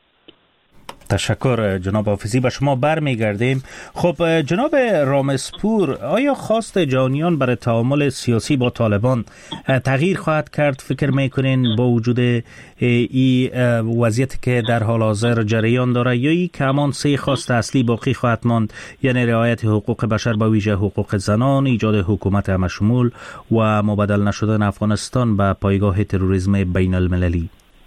تشکر جناب حافظی. به شما برمیگردیم. خب جناب رامسپور، آیا خواست جهانیان برای تعامل سیاسی با طالبان تغییر خواهد کرد؟ فکر میکنین با وجود این وضعیتی که در حال حاضر جریان داره یا ای که همان سه خواست اصلی باقی خواهد ماند، یعنی رعایت حقوق بشر با ویژه حقوق زنان، ایجاد حکومت همشمول و مبادله نشدن افغانستان به پایگاه تروریسم بین المللی؟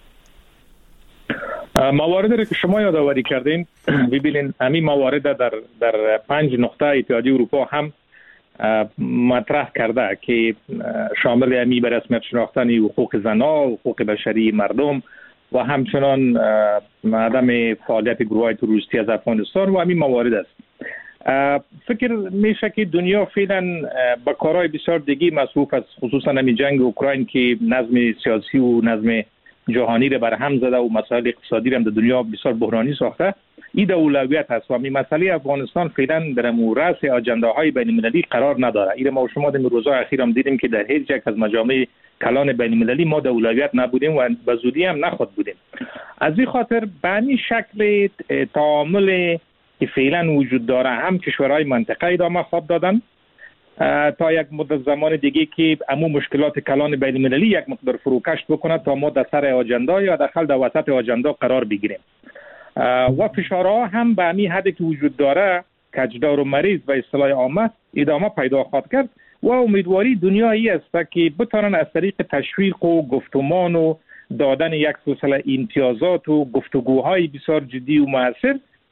مواردی رو که شما یادآوری کردین ببینین، همین موارد در در پنج نقطه اتحادیه اروپا هم مطرح کرده که شامل همی به رسمیت شناختن حقوق زنان، حقوق بشری مردم و همچنان عدم فعالیت گروه‌های تروریستی از افغانستان و همین موارد است. فکر میشه که دنیا فعلا با کارهای بسیار دیگه مصروف است، خصوصا همین جنگ اوکراین که نظم سیاسی و نظم جهانی را برهم زده و مسائل اقتصادی را هم در دنیا بسیار بحرانی ساخته. این در اولویت هست و این مسئله افغانستان فعلا در رأس اجنداهای بین المللی قرار نداره. این ما و شما در روزهای اخیر هم دیدیم که در هیچ یک از مجامع کلان بین المللی ما در اولویت نبودیم و به زودی هم نخواهد بودیم. از این خاطر به همین شکل تعامل که فعلا وجود داره هم کشورهای منطقه ادامه خواهد دادن تا یک مدت زمان دیگه که عموم مشکلات کلان بین المللی یک مقدار فروکش بکنه تا ما در سر اجندا یا داخل در وسط اجندا قرار بگیریم. و فشارها هم به همین حدی که وجود داره کجدار و مریض و اصطلاح عامه ادامه پیدا خواهد کرد و امیدواری دنیایی است که بتونن از طریق تشویق و گفتمان و دادن یک سلسله امتیازات و گفتگوهای بسیار جدی و مؤثر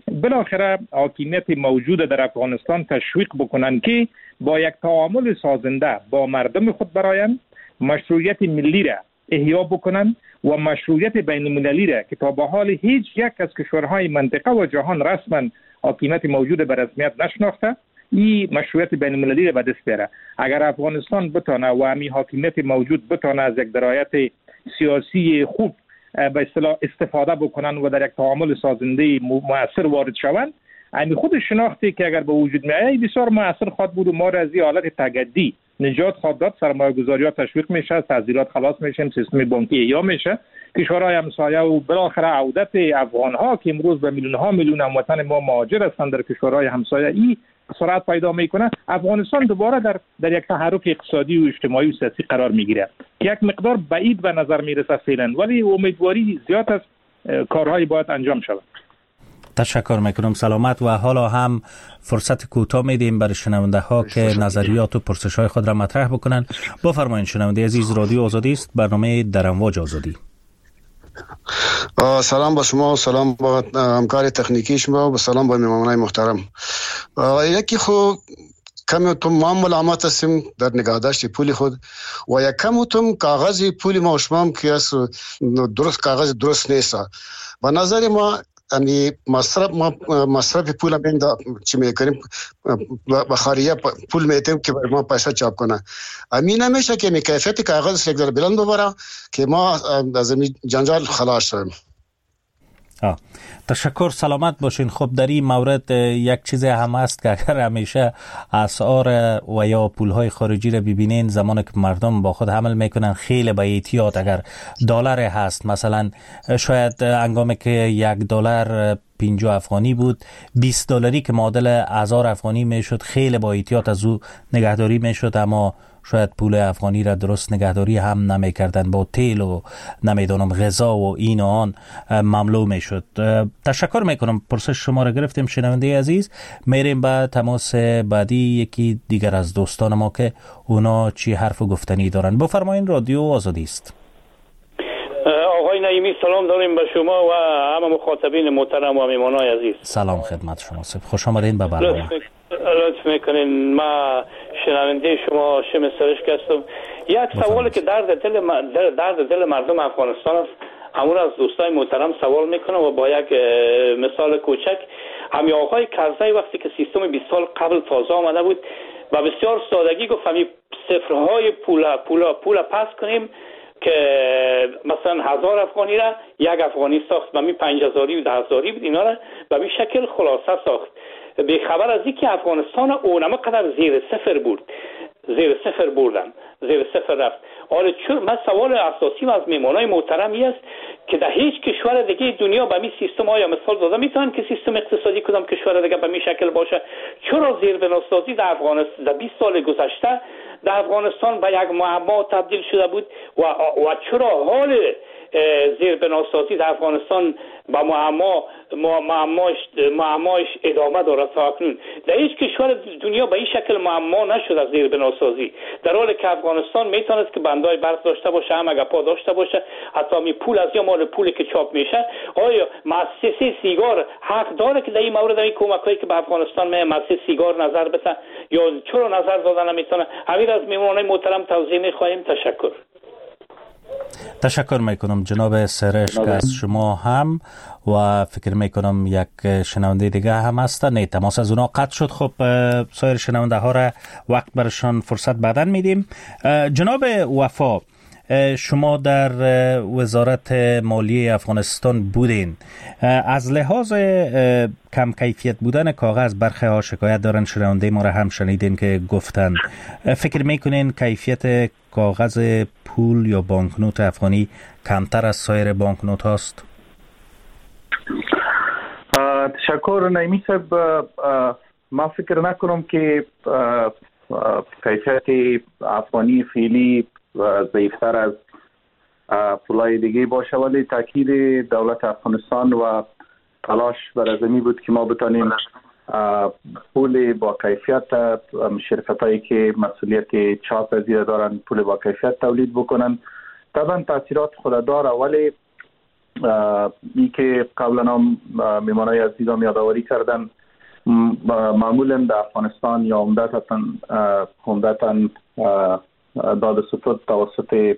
بالاخره حاکمیت موجود در افغانستان تشویق بکنن که با یک تعامل سازنده با مردم خود برایند، مشروعیت ملی را احیا بکنن و مشروعیت بین المللی را که تا به حال هیچ یک از کشورهای منطقه و جهان رسما حاکمیت موجود به رسمیت نشناخته، این مشروعیت بین المللی را به دست بیاره. اگر افغانستان بتونه و همین حاکمیت موجود بتونه از یک درایت سیاسی خوب به اصطلاح استفاده بکنن و در یک تعامل سازنده مؤثر وارد شوند، همین خود شناختی که اگر به وجود میاد بسیار مؤثر خواهد بود و ما را از این حالت تگدی نجات خواهد داد. سرمایه گذاری ها تشویق میشه، تعزیرات خلاص میشه، سیستم بانکی احیا میشه، کشورهای همسایه و بالاخره عودت افغان ها که امروز به میلیون ها میلیون هموطن ما مهاجر هستند در کشورهای همسایه این سرعت پیدا میکنه. افغانستان دوباره در در یک تحرک اقتصادی و اجتماعی و سیاسی قرار میگیره که یک مقدار بعید به نظر میرسه فعلا، ولی امیدواری زیاد است کارهای باید انجام شود. تشکر میکنم. سلامت. و حالا هم فرصت کوتاه میدیم برای شنونده ها که نظریات و پرسش های خود را مطرح بکنن. بفرمایید شنونده عزیز، رادیو آزادی است، برنامه در امواج آزادی. سلام با شما و سلام با همکار تکنیکی شما و سلام با مهمانان محترم. یکی خو کمی تو ما ملامت هستیم در نگهداشت پول خود و یک کمی تو کاغذ پول ما و شما که درست کاغذ درست نیست. به نظر ما یعنی مصرف ما مصرف پول هم چی میکنیم بخاریه پول میتیم که ما پیسه چاپ کنه. امین نمیشه که کیفیت کاغذ یک ذره بلند ببره که ما از این جنجال خلاص شویم. آه. تشکر. سلامت باشین. خب در این مورد یک چیز هم است که اگر همیشه اسعار و یا پولهای خارجی را ببینین زمانی که مردم با خود حمل میکنن خیلی با احتیاط، اگر دلار هست مثلا شاید انگامی که یک دلار پنجاه افغانی بود بیست دلاری که معادل هزار افغانی میشد خیلی با احتیاط از او نگهداری میشد، اما شاید پول افغانی را درست نگهداری هم نمیکردن، با تیل و نمیدونم غذا و این و آن مملو میشد. تشکر میکنم. پرسش شما را گرفتیم شنونده عزیز. میریم به تماس بعدی یکی دیگر از دوستان ما که اونا چی حرف و گفتنی دارن. بفرمایید، رادیو آزادی است. آقای نعیمی سلام داریم به شما و همه مخاطبین محترم و مهمانان عزیز. سلام خدمت شما. خوش آمدین به برنامه. لطف میکنین. ما شنونده شما شم سرشک هستم. یک سوالی که درد دل درد دل مردم افغانستان است، همون از دوستای محترم سوال میکنم و با یک مثال کوچک. همین آقای کرزی وقتی که سیستم بیست سال قبل تازه آمده بود و بسیار سادگی گفت همین صفرهای پول پول پول پس کنیم که مثلا هزار افغانی را یک افغانی ساخت و می پنج هزاری و ده هزاری بود، اینا را به این شکل خلاصه ساخت. به خبر از اینکه افغانستان اونما قدر زیر صفر بود، زیر صفر بردن، زیر صفر رفت. آره چون من سوال اساسی از میمانای محترمی است که در هیچ کشور دیگه دنیا به می سیستم آیا مثال داده میتونن که سیستم اقتصادی کدام کشور دیگه به می شکل باشه؟ چرا زیر بناسازی در افغانستان در بیست سال گذشته در افغانستان به یک معما تبدیل شده بود و و چرا حال زیر بناسازی در افغانستان با معما معماش معماش ادامه داره تا اکنون؟ در هیچ کشور دنیا به این شکل معما نشد از زیر بناسازی، در حالی که افغانستان میتونست که بندای برق داشته باشه، هم اگه پا داشته باشه، حتی می پول از یا مال پولی که چاپ میشه. آیا مؤسسه سیگار حق داره که در این مورد این کمکایی که به افغانستان می مؤسسه سیگار نظر بده یا چرا نظر دادن نمیتونه؟ همین از میمونای محترم توضیح میخوایم. تشکر. تشکر میکنم جناب سرشک از شما هم و فکر میکنم یک شنونده دیگه هم هست. نه تماس از اونا قطع شد. خب سایر شنونده ها را وقت برشان فرصت بعدن میدیم. جناب وفا، شما در وزارت مالیه افغانستان بودین. از لحاظ کم کیفیت بودن کاغذ برخی ها شکایت دارن، شنونده ما را هم شنیدین که گفتن. فکر میکنین کیفیت کاغذ پول یا بانکنوت افغانی کمتر از سایر بانکنوت هاست؟ تشکر نعیمی صاحب. ما فکر نکنم که کیفیت افغانی فعلی ضعیفتر از پولای دیگه باشه، ولی تاکید دولت افغانستان و تلاش بر می بود که ما بتانیم پول با کیفیت شرکتایی که مسئولیت چاپ زیر دارن پول با کیفیت تولید بکنن. طبعا تاثیرات خود داره، ولی ای که قبلا هم میمانای عزیزان یادآوری کردن، معمولا در افغانستان یا عمدتاً عمدتاً دادستان توسط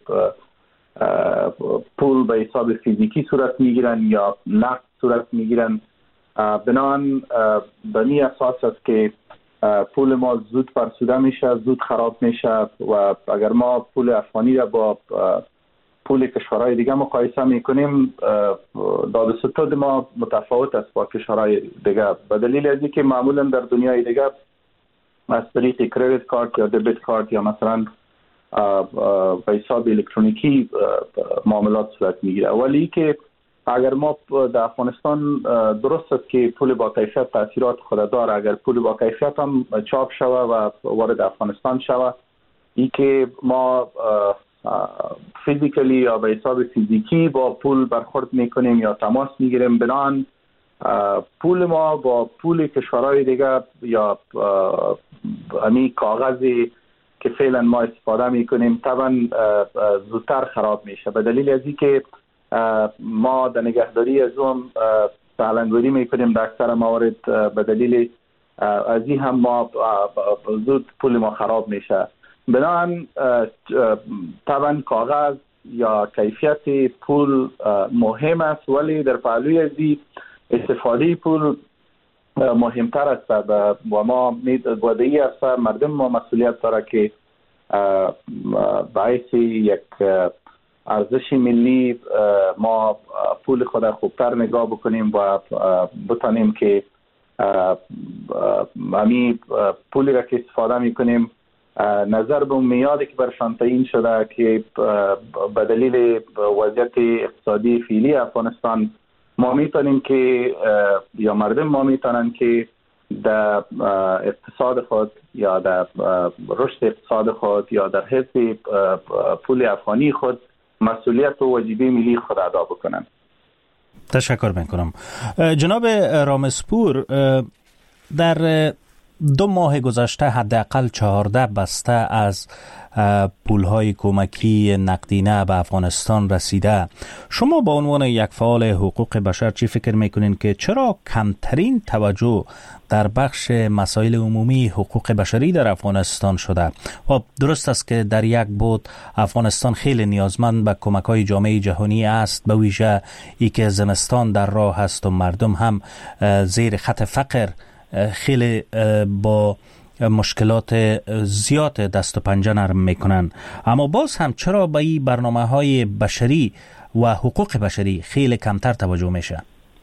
پول به حساب فیزیکی صورت میگیرن یا نقد صورت میگیرن. بنابراین به این اساس است که پول ما زود فرسوده میشه، زود خراب میشه و اگر ما پول افغانی را با پول کشورهای دیگه مقایسه میکنیم، دادستان ما متفاوت است با کشورهای دیگه، به دلیل از اینکه معمولا در دنیای دیگه از طریق کریدیت کارت یا دبیت کارت یا مثلا به حساب الکترونیکی معاملات صورت میگیره، ولی که اگر ما در افغانستان درست است که پول با کیفیت تاثیرات خود داره، اگر پول با کیفیت هم چاپ شوه و وارد افغانستان شوه، ای که ما فیزیکلی یا به حساب فیزیکی با پول برخورد میکنیم یا تماس میگیریم، بنان پول ما با پول کشورهای دیگه یا امی کاغذی که فعلا ما استفاده میکنیم طبعا زودتر خراب میشه، به دلیل از اینکه ما در نگهداری از اون سالنگوری میکنیم در اکثر موارد، به دلیل از این هم ما زود پول ما خراب میشه. بنابراین طبعا کاغذ یا کیفیت پول مهم است، ولی در پهلوی از این استفاده پول مهمتر است و ما گوده‌ای است مردم ما مسئولیت داره که باعث یک ارزش ملی ما پول خود خوبتر نگاه بکنیم و بتانیم که امی پولی را که استفاده میکنیم نظر به میادی که برشان تعیین شده که به دلیل وضعیت اقتصادی فعلی افغانستان ما میتونیم که یا مردم ما میتونن که در اقتصاد خود یا در رشد اقتصاد خود یا در حفظ پول افغانی خود مسئولیت و واجبه ملی خود ادا بکنن. تشکر میکنم. جناب رامسپور، در دو ماه گذشته حداقل چهارده بسته از پولهای کمکی نقدینه به افغانستان رسیده. شما با عنوان یک فعال حقوق بشر چی فکر میکنین که چرا کمترین توجه در بخش مسائل عمومی حقوق بشری در افغانستان شده؟ و درست است که در یک بود افغانستان خیلی نیازمند به کمک‌های جامعه جهانی است، به ویژه ای که زمستان در راه است و مردم هم زیر خط فقر خیلی با مشکلات زیاد دست و پنجه نرم میکنن، اما باز هم چرا به این برنامه های بشری و حقوق بشری خیلی کمتر توجه میشه؟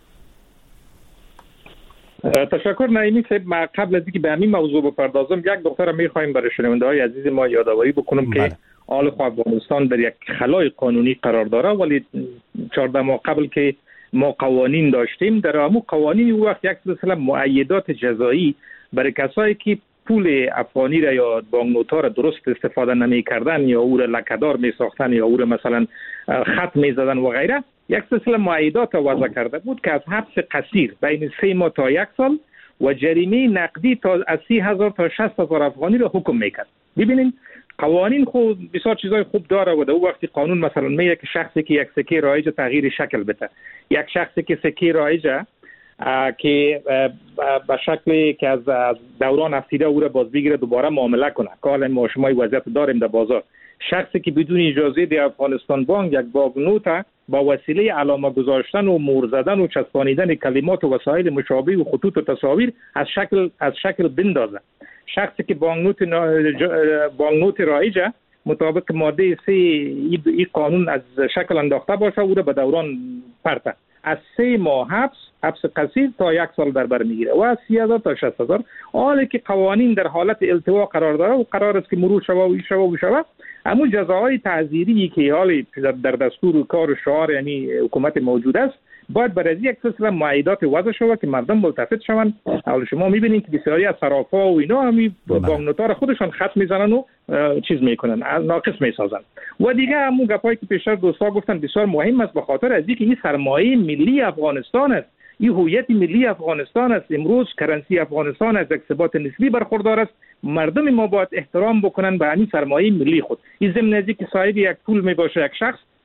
تشکر نعیمی صاحب. ما قبل از اینکه به همین موضوع بپردازم یک نکته میخوایم برای شنونده های عزیز ما یادآوری بکنم بله. که آل خو افغانستان در یک خلای قانونی قرار داره، ولی چهارده ماه قبل که ما قوانین داشتیم، در همون قوانین او وقت یک سلسله مؤیدات جزایی برای کسایی که پول افغانی را یا بانکنوت‌ها را درست استفاده نمی کردن یا او را لکه‌دار می ساختن یا او را مثلا خط می زدن و غیره، یک سلسله مؤیدات وضع کرده بود که از حبس قصیر بین سه ماه تا یک سال و جریمه نقدی تا از سی هزار تا شصت هزار افغانی را حکم میکرد. ببینید قوانین خود بسیار چیزای خوب داره و در اون وقتی قانون مثلا میگه که شخصی که یک سکه رایج تغییر شکل بده، یک شخصی که سکه رایج که به شکلی که از دوران افسیده او را باز بگیره دوباره معامله کنه، که حالا ما شما وضعیت داریم در بازار، شخصی که بدون اجازه در افغانستان بانک یک بانکنوت با وسیله علامه گذاشتن و مهر زدن و چسبانیدن کلمات و وسایل مشابه و خطوط و تصاویر از شکل از شکل بندازه، شخصی که بانکنوت بانکنوت رایج مطابق ماده سه این قانون از شکل انداخته باشه او را به دوران پرته، از سه ماه حبس حبس قصیر تا یک سال در بر میگیره و از سی هزار تا شصت هزار. حالی که قوانین در حالت التوا قرار داره و قرار است که مرور شوه و این شوه و شوه، اما جزاهای تعزیری که حالی در دستور کار و شعار یعنی حکومت موجود است باید برای یک سلسله مؤیدات وضع شود که مردم ملتفت شوند. حالا شما میبینید که بسیاری از صرافا و اینا همی بانکنوت‌ها را خودشان خط میزنن و چیز میکنن، ناقص میسازن. و دیگه همون گپایی که پیشتر دوستا گفتن بسیار مهم است، به خاطر از اینکه این سرمایه ملی افغانستان است، این هویت ملی افغانستان است. امروز کرنسی افغانستان از یک ثبات نسبی برخوردار است. مردم ما باید احترام بکنن به همین سرمایه ملی خود. این ضمن از اینکه صاحب یک پول می باشه یک شخص،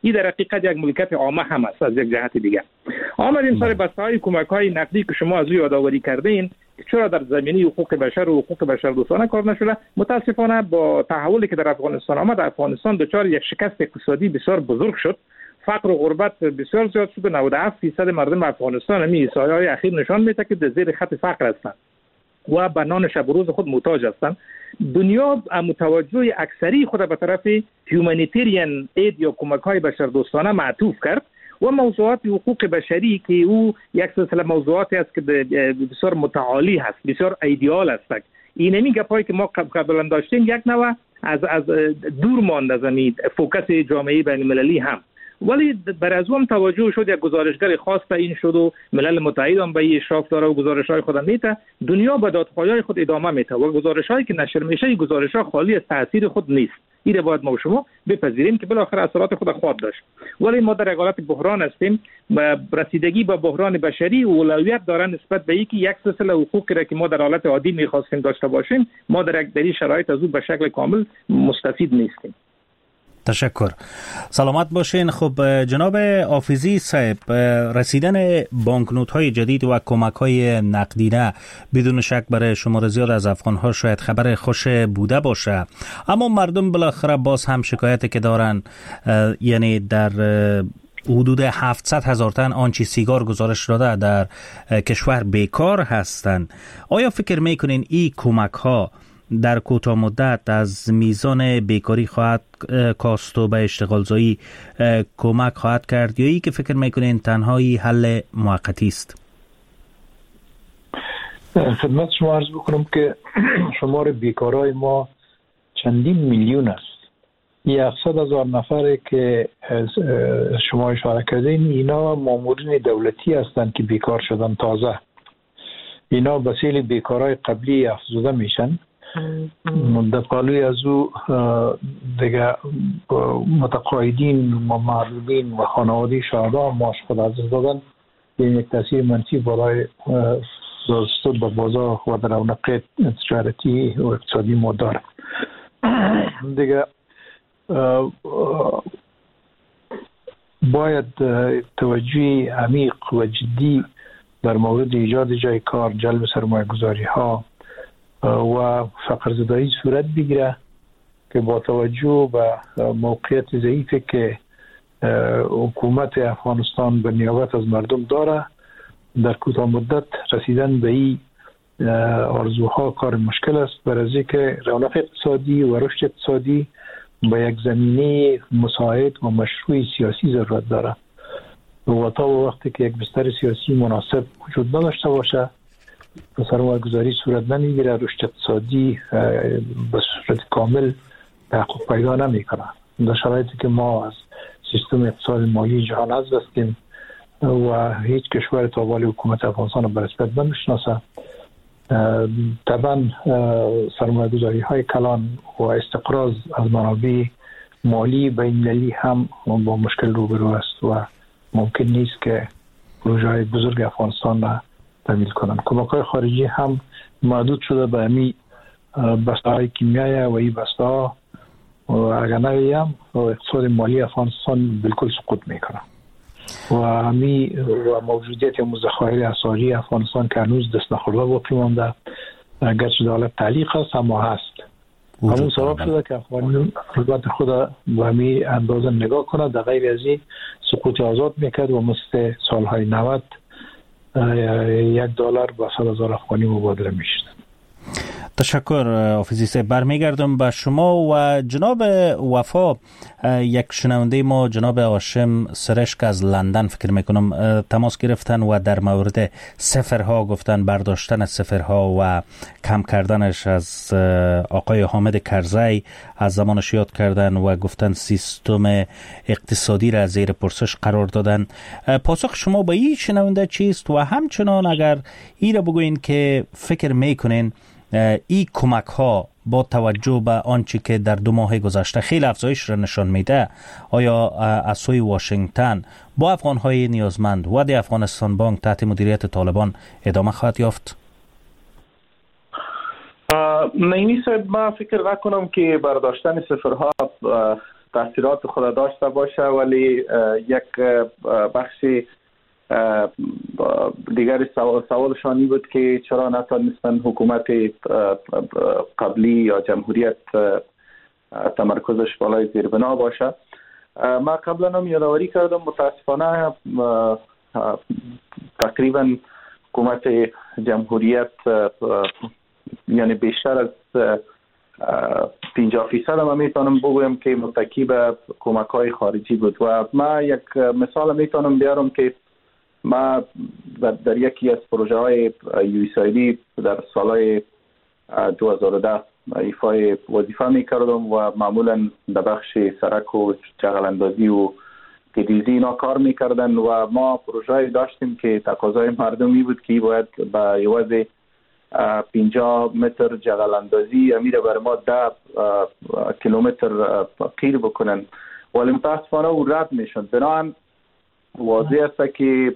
این در حقیقت یک ملکیت عامه هم است. از یک جهت دیگه آمدیم سر بسته‌های کمک‌های نقدی که شما از او یادآوری کردین چرا در زمینه حقوق بشر و حقوق بشردوستانه کار نشده. متاسفانه با تحولی که در افغانستان آمد، افغانستان دچار یک شکست اقتصادی بسیار بزرگ شد. فقر و غربت بسیار زیاد شد و نود و هفت درصد مردم افغانستان همین احصایه‌های اخیر نشان میده که در زیر خط فقر هستند و به نان شب و روز خود محتاج هستند. دنیا متوجه اکثری خود به طرف هیومانیتریان اید یا کمک‌های بشردوستانه معطوف کرد و موضوعات حقوق بشری که او یک سلسله موضوعاتی است که بسیار متعالی هست، بسیار ایدئال است. این همین گپایی که ما قبلا داشتیم یک نوع از از دور ماند از این فوکس جامعه بین المللی هم، ولی بر از اون توجه شد یک گزارشگر خاص تعیین شد و ملل متحد هم به این اشراف داره و گزارش‌های خود میته. دنیا به دادخواهی خود ادامه میده و گزارش‌هایی که نشر میشه این گزارش‌ها خالی از تاثیر خود نیست. این باید ما و شما بپذیریم که بالاخره اثرات خود خواهد داشت، ولی ما در حالت بحران هستیم. رسیدگی به بحران بشری و اولویت داره نسبت به اینکه یک سلسله حقوقی را که ما در حالت عادی می‌خواستیم داشته باشیم ما در یک دری شرایط از او به شکل کامل مستفید نیستیم. تشکر. سلامت باشین. خب جناب حافظی صاحب، رسیدن بانکنوت های جدید و کمک های نقدینه بدون شک برای شمار زیاد از افغان ها شاید خبر خوش بوده باشه، اما مردم بالاخره باز هم شکایتی که دارن، یعنی در حدود هفتصد هزار تن آنچه سیگار گزارش داده در کشور بیکار هستند. آیا فکر میکنین این کمک ها در کوتاه مدت از میزان بیکاری خواهد کاست و به اشتغال زایی کمک خواهد کرد، یا ای که فکر میکنین تنهایی حل موقتی است؟ خدمت شما عرض بکنم که شمار بیکارای ما چندین میلیون است. یکصد هزار نفره که شما اشاره کردین اینا مامورین دولتی هستند که بیکار شدن تازه. اینا بسیل بیکارای قبلی افزوده میشن. در قالوی از او دیگه متقاعدین و معلولین و خانواده شهدا معاش خود از دادن، این یک تاثیر منفی برای دستور به بازار و در رونق تجارتی و اقتصادی ما داره. دیگه باید توجه عمیق و جدی در مورد ایجاد جای کار، جلب سرمایه گذاری ها و فقر زدایی صورت بگیره که با توجه به موقعیت ضعیفی که حکومت افغانستان به نیابت از مردم داره، در کوتاه مدت رسیدن به این آرزوها کار مشکل است، برای که رونق اقتصادی و رشد اقتصادی به یک زمینه مساعد و مشروع سیاسی ضرورت داره و تا وقتی که یک بستر سیاسی مناسب وجود نداشته باشه سرمایه گذاری صورت نمیگیره، رشد اقتصادی به صورت کامل تحقق پیدا نمیکنه. در شرایطی که ما از سیستم اقتصاد مالی جهان از هستیم و هیچ کشور تا حالا حکومت افغانستان به رسمیت نمیشناسه، طبعا سرمایه گذاری های کلان و استقراض از منابع مالی بین‌المللی هم با مشکل روبرو است و ممکن نیست که پروژه های بزرگ افغانستان را تمویل کنند. کمک‌های خارجی هم محدود شده به همین بسته‌های کیمیایی و این بسته‌ها و اگر نویم اقتصاد مالی افغانستان بالکل سقوط میکنه و همین و موجودیت مذخایر اسعاری افغانستان که هنوز دست نخورده باقی مانده، گرچه در حالت تعلیق است اما هست. همون سبب شده که افغانستان خدمت خود به همین اندازه نگاه کنه، در غیر از این سقوط آزاد میکرد و مثل سالهای نود یک دلار با صد هزار افغانی مبادله میشد. تشکر حافظی صاحب. برمیگردم به شما و جناب وفا. یک شنونده ما جناب هاشم سرشک از لندن فکر میکنم تماس گرفتن و در مورد صفرها گفتن، برداشتن صفرها و کم کردنش از آقای حامد کرزی از زمانش یاد کردن و گفتن سیستم اقتصادی را زیر پرسش قرار دادن. پاسخ شما به این شنونده چیست و همچنان اگر این را بگوین که فکر میکنین این کمک ها با توجه به آنچه که در دو ماه گذشته خیلی افزایش را نشان میده، آیا از سوی واشنگتن با افغان های نیازمند و دی افغانستان بانک تحت مدیریت طالبان ادامه خواهد یافت؟ نایمی صاحب، ما فکر نکنم که برداشتن صفرها تاثیرات خود داشته باشه، ولی یک بخشی دیگر سوالشان این بود که چرا نتونستن حکومت قبلی یا جمهوریت تمرکزش بالای زیربنا باشه. ما قبلا هم یادآوری کردم متاسفانه تقریبا حکومت جمهوریت یعنی بیشتر از پنجاه فیصد هم میتونم بگویم که متکی به کمک های خارجی بود. و ما یک مثال میتونم بیارم که ما در یکی از پروژه های یو اس آی دی در سال دو هزار و ده ایفای وظیفه میکردم و معمولا در بخش سرک و جغل اندازی و تدریجی اینا کار میکردن و ما پروژه داشتیم که تقاضای مردمی بود که باید با یوازی پنجاه متر جغل اندازی امیره بر ما ده کیلومتر قیر بکنن، ولی متاسفانه او رد میشن. بنابراین واضح است که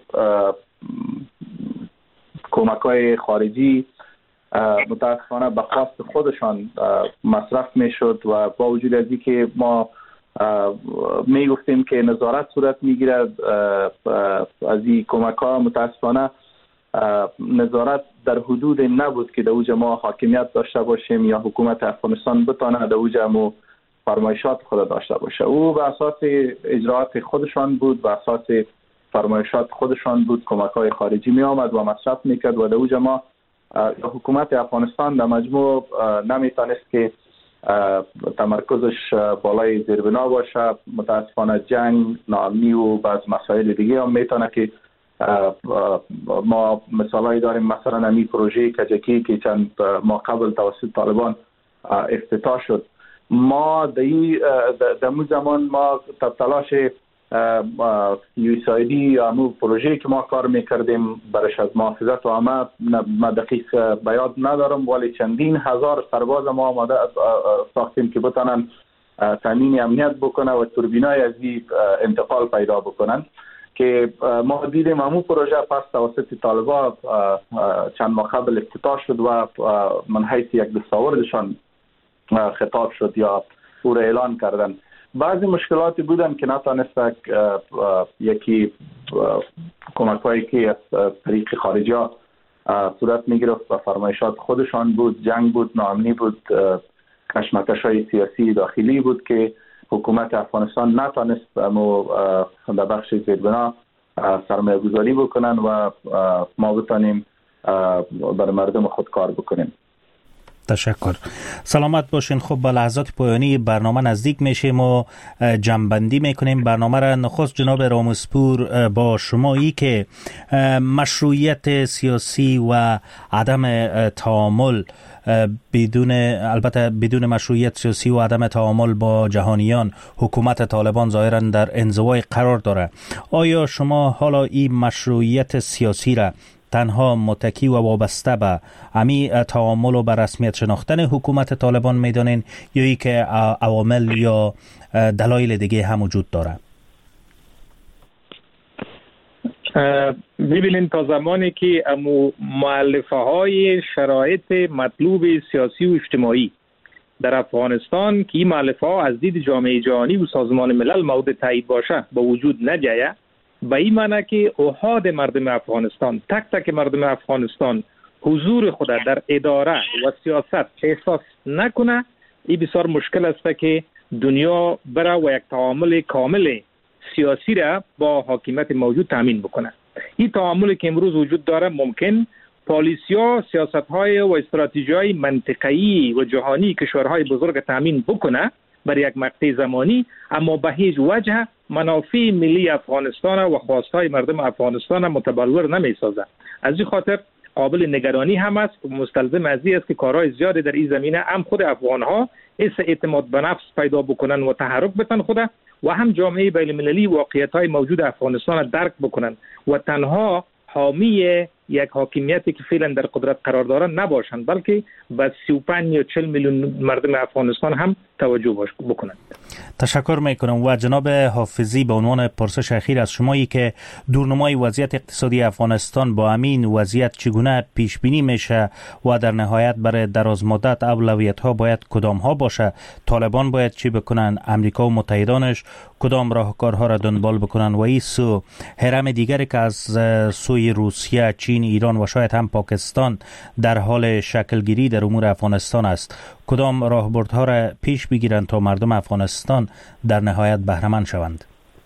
کمک های خارجی متاسفانه به خواست خودشان مصرف میشد و با وجود از اینکه ما می گفتیم که نظارت صورت میگیرد از این کمک ها، متاسفانه نظارت در حدود نبود که در اوج ما حاکمیت داشته باشیم یا حکومت افغانستان بتانه در اوج ما فرمایشات خود داشته باشه. او به اساس اجراعات خودشان بود، به اساس فرمایشات خودشان بود کمک های خارجی می آمد و مصرف میکرد و در اوج ما حکومت افغانستان در مجموع نمیتونست که تمرکزش بالای زیربنا باشه. متاسفانه جنگ، ناامنی و بعض مسائل دیگه هم میتونه که ما مثالایی داریم، مثلا امی پروژه کجکی که چند ما قبل توسط طالبان افتتاح شد، ما در اون زمان ما تلاش یو اس آی دی یا امو پروژه که ما کار میکردیم برش از محافظت و عامه ما دقیق بیاد ندارم، ولی چندین هزار سرباز ما آماده ساختیم که بتانن تامین امنیت بکنه و توربینای از این انتقال پیدا بکنن که ما دیدیم امو پروژه پس توسط طالبان چند ماه قبل افتتاح شد و من حیث یک دستاوردشان خطاب شد یا او را اعلان کردن. بعضی مشکلاتی بودن که نتانست یکی کمک هایی که از طریق خارجی ها صورت می گرفت و فرمایشات خودشان بود، جنگ بود، ناامنی بود، کشمکش های سیاسی داخلی بود که حکومت افغانستان نتانست امو در بخش زیربنا سرمایه گذاری بکنن و ما بتانیم بر مردم خود کار بکنیم. تشکر. سلامت باشین. خب با لحظات پایانی برنامه نزدیک میشیم و جمع‌بندی میکنیم برنامه را. نخست جناب رامسپور با شمایی که مشروعیت سیاسی و عدم تعامل بدون البته بدون مشروعیت سیاسی و عدم تعامل با جهانیان حکومت طالبان ظاهرا در انزوای قرار داره، آیا شما حالا این مشروعیت سیاسی را تنها متکی و وابسته به امی تعامل و به رسمیت شناختن حکومت طالبان میدانین یا ای که عوامل یا دلایل دیگه هم وجود داره؟ ببینین تا زمانی که امو مؤلفه های شرایط مطلوب سیاسی و اجتماعی در افغانستان که این مؤلفه ها از دید جامعه جهانی و سازمان ملل مورد تایید باشه با وجود نجایه، به این معنی که احاد مردم افغانستان، تک تک مردم افغانستان حضور خود در اداره و سیاست احساس نکنه، این بسیار مشکل است که دنیا بره و یک تعامل کامل سیاسی را با حاکمیت موجود تامین بکنه. این تعاملی که امروز وجود داره ممکن پالیسیا، سیاست‌های و استراتژی‌های منطقه‌ای و جهانی کشورهای بزرگ تامین بکنه برای یک مقطع زمانی، اما به هیچ وجه منافع ملی افغانستان و خواستهای مردم افغانستان متبلور نمی‌سازد. از این خاطر قابل نگرانی هم است و مستلزم از این است که کارهای زیادی در این زمینه هم خود افغان‌ها اس اعتماد به نفس پیدا بکنن و تحرک بتن خود و هم جامعه بین‌المللی واقعیت‌های موجود افغانستان درک بکنن و تنها حامی یک حاکمیتی که فعلا در قدرت قرار دارن نباشند، بلکه به سی و پنج یا چهل میلیون مردم افغانستان هم توجه بکنند. تشکر میکنم. و جناب حافظی به عنوان پرسش اخیر از شمایی که دورنمای وضعیت اقتصادی افغانستان با همین وضعیت چگونه پیش بینی میشه و در نهایت برای دراز مدت اولویت ها باید کدام ها باشه؟ طالبان باید چی بکنن؟ امریکا و متحدانش کدام راهکارها را دنبال بکنن؟ و این سو هرم دیگری که از سوی روسیه، چین، ایران و شاید هم پاکستان در حال شکلگیری در امور افغانستان است، کدام راهبردها را پیش بگیرند تا مردم افغانستان در نهایت بهره‌مند شوند؟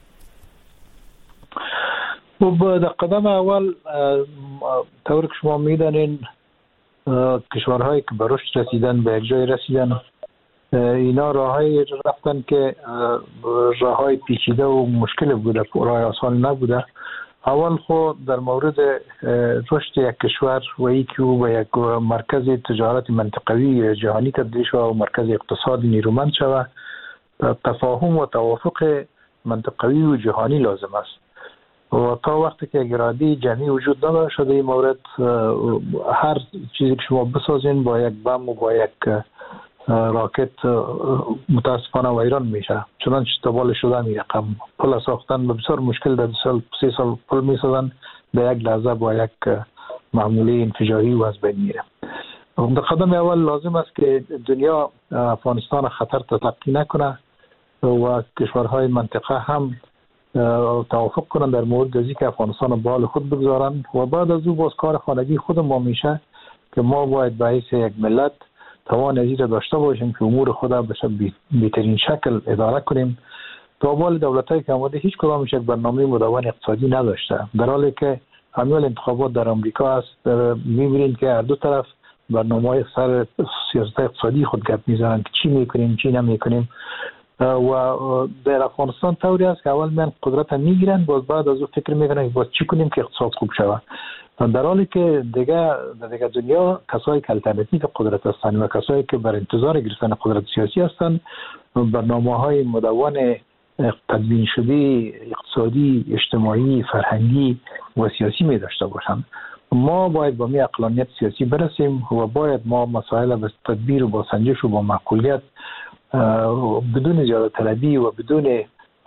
و در قدم اول طور که شما میدانین کشورهایی که به رشد رسیدن، به یک جای رسیدن، اینا راههای رفتن که راههای پیچیده و مشکل بوده، راه آسان نبوده. اول خود در مورد رشد یک کشور و یکی او به یک مرکز تجارت منطقوی جهانی تبدیل شود و مرکز اقتصادی نیرومند شود، تفاهم و توافق منطقوی و جهانی لازم است. و تا وقتی که اراده جمعی وجود نداشته این مورد، هر چیزی که شما بسازین با یک بم و با یک راکت متاسفانه ویران میشه. چنانچه تبال شده می رقم پل ساختن بسیار مشکل، در سال سی سال پل میسازن، به یک لحظه با یک معموله انفجاری و از بین میره. در قدم اول لازم است که دنیا افغانستان خطر تلقی نکنه و کشورهای منطقه هم توافق کنن در مورد ازی که افغانستان به حال خود بگذارن و بعد از او باز کار خانگی خود ما میشه که ما باید به حیث یک ملت توان ازی را داشته باشیم که امور خود را به بهترین شکل اداره کنیم. تا بال دولت‌های که آمده هیچ کدامش یک برنامه مدون اقتصادی نداشته، در حالی که همین انتخابات در آمریکا است می‌بینید که هر دو طرف برنامه‌های سر سیاست اقتصادی خود گپ میزنن که چی میکنیم چی نمیکنیم. و در افغانستان طوری است که اول میان قدرت میگیرن، باز بعد از او فکر میکنن که باز چی کنیم که اقتصاد خوب شود، در حالی که دیگه در دیگه دنیا کسایی که الټرناتیو قدرت هستند و کسایی که بر انتظار گرفتن قدرت سیاسی هستند برنامه‌های مدون تدوین شده اقتصادی، اجتماعی، فرهنگی و سیاسی می داشته باشند. ما باید با می عقلانیت سیاسی برسیم و باید ما مسائل به تدبیر و با سنجش و با معقولیت بدون زیاده طلبی و بدون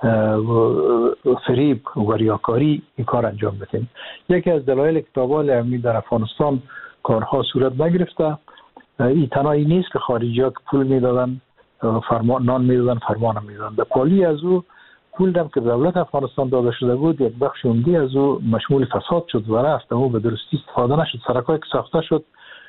فریب و ریاکاری این کار انجام بدیم. یکی از دلایل که تابال امنی در افغانستان کارها صورت نگرفته این تنهایی نیست که خارجی ها که پول میدادن فرمان نان میدادن فرمان میدادن، در پالی از او پول دم که دولت افغانستان داده شده بود یک بخش عمده از او مشمول فساد شد و رفت، اما به درستی استفاده نشد. سرکایی که ساخته شد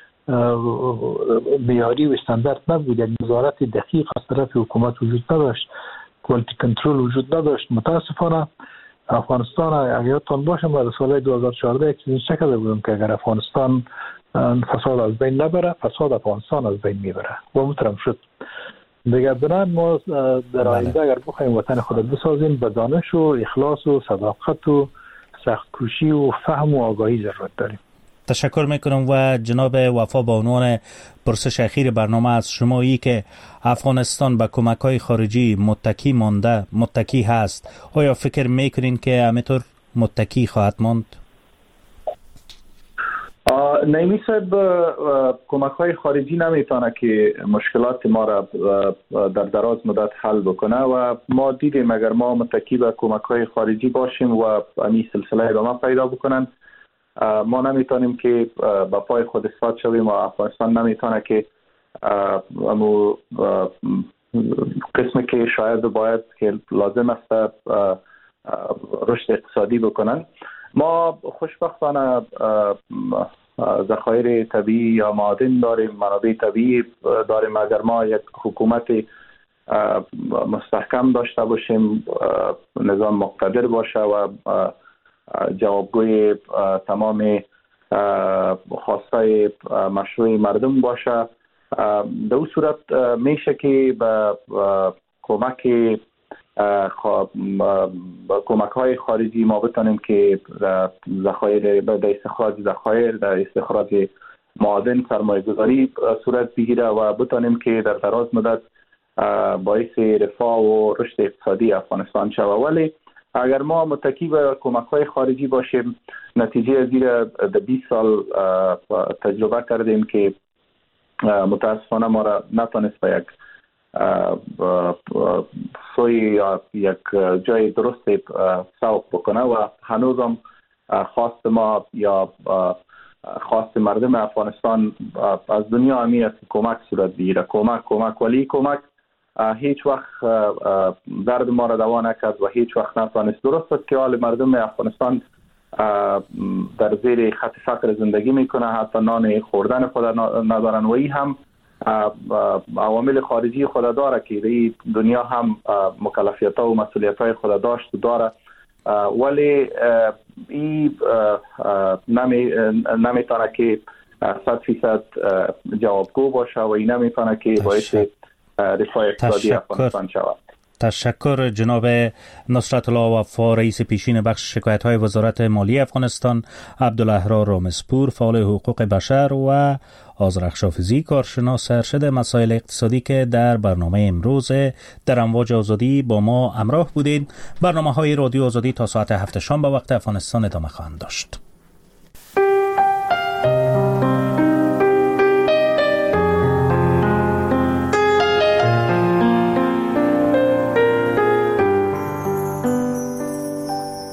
معیاری و استاندارد نبود، یک نظارت دقیق از طرف حکومت وجود نداشت، کوالیتی کنترل وجود نداشت. متاسفانه افغانستان اگر یادتان باشه ما در سال دو هزار و چهارده یک چیزی شکل بودم که اگر افغانستان فساد از بین نبره فساد افغانستان از بین میبره و مترم شد. دیگه بنان ما در آینده اگر بخوایم وطن خود بسازیم به دانش و اخلاص و صداقت و سخت کوشی و فهم و آگاهی ضرورت داریم. تشکر میکنم. و جناب وفا با عنوان پرسش اخیر برنامه از شما ای که افغانستان به کمک‌های خارجی متکی مانده متکی هست، آیا فکر میکنین که همینطور متکی خواهد ماند؟ نایمی صاحب کمک‌های خارجی نمیتونه که مشکلات ما را در دراز مدت حل بکنه و ما دیدیم اگر ما متکی به کمک‌های خارجی باشیم و این سلسله ادامه پیدا بکنن ما نمیتونیم که با پای خود ایستاد شویم و افغانستان نمیتونه که امو قسمی که شاید باید که لازم است رشد اقتصادی بکنن. ما خوشبختانه ذخایر طبیعی یا معادن داریم، منابع طبیعی داریم. اگر ما یک حکومت مستحکم داشته باشیم، نظام مقتدر باشه و جوابگوی تمام خواسته مشروع مردم باشه، در اون صورت میشه که به کمک کمک های خارجی ما بتانیم که ذخایر در استخراج ذخایر در استخراج معادن سرمایه گذاری صورت بگیره و بتانیم که در دراز مدت باعث رفاه و رشد اقتصادی افغانستان شود. ولی اگر ما متکی به کمک های خارجی باشیم، نتیجه از این در بیست سال تجربه کردیم که متاسفانه ما را نتونست به یک سوی یک جای درست سوق بکنه و هنوزم خواست ما یا خواست مردم افغانستان از دنیا همی است کمک صورت بگیره. کمک کمک ولی کمک هیچ وقت درد ما را دوا نکرد و هیچ وقت نتوانست. درست است که حال مردم افغانستان در زیر خط فقر زندگی میکنه، حتی نان خوردن خود ندارن و این هم عوامل خارجی خود داره که این دنیا هم مکلفیت ها و مسئولیت های خود داشت و داره، ولی این نمیتونه که صد فیصد جوابگو باشه و این نمیتونه که باعث رفاه اقتصادی افغانستان شود. تشکر جناب نصرت الله وفا، رئیس پیشین بخش شکایت‌های وزارت مالی افغانستان، عبدالاحرار رامزپور، فعال حقوق بشر و آذرخش حافظی، کارشناس ارشد مسائل اقتصادی که در برنامه امروز در امواج آزادی با ما همراه بودید. برنامه‌های رادیو آزادی تا ساعت هفت شام به وقت افغانستان ادامه خواهند داشت.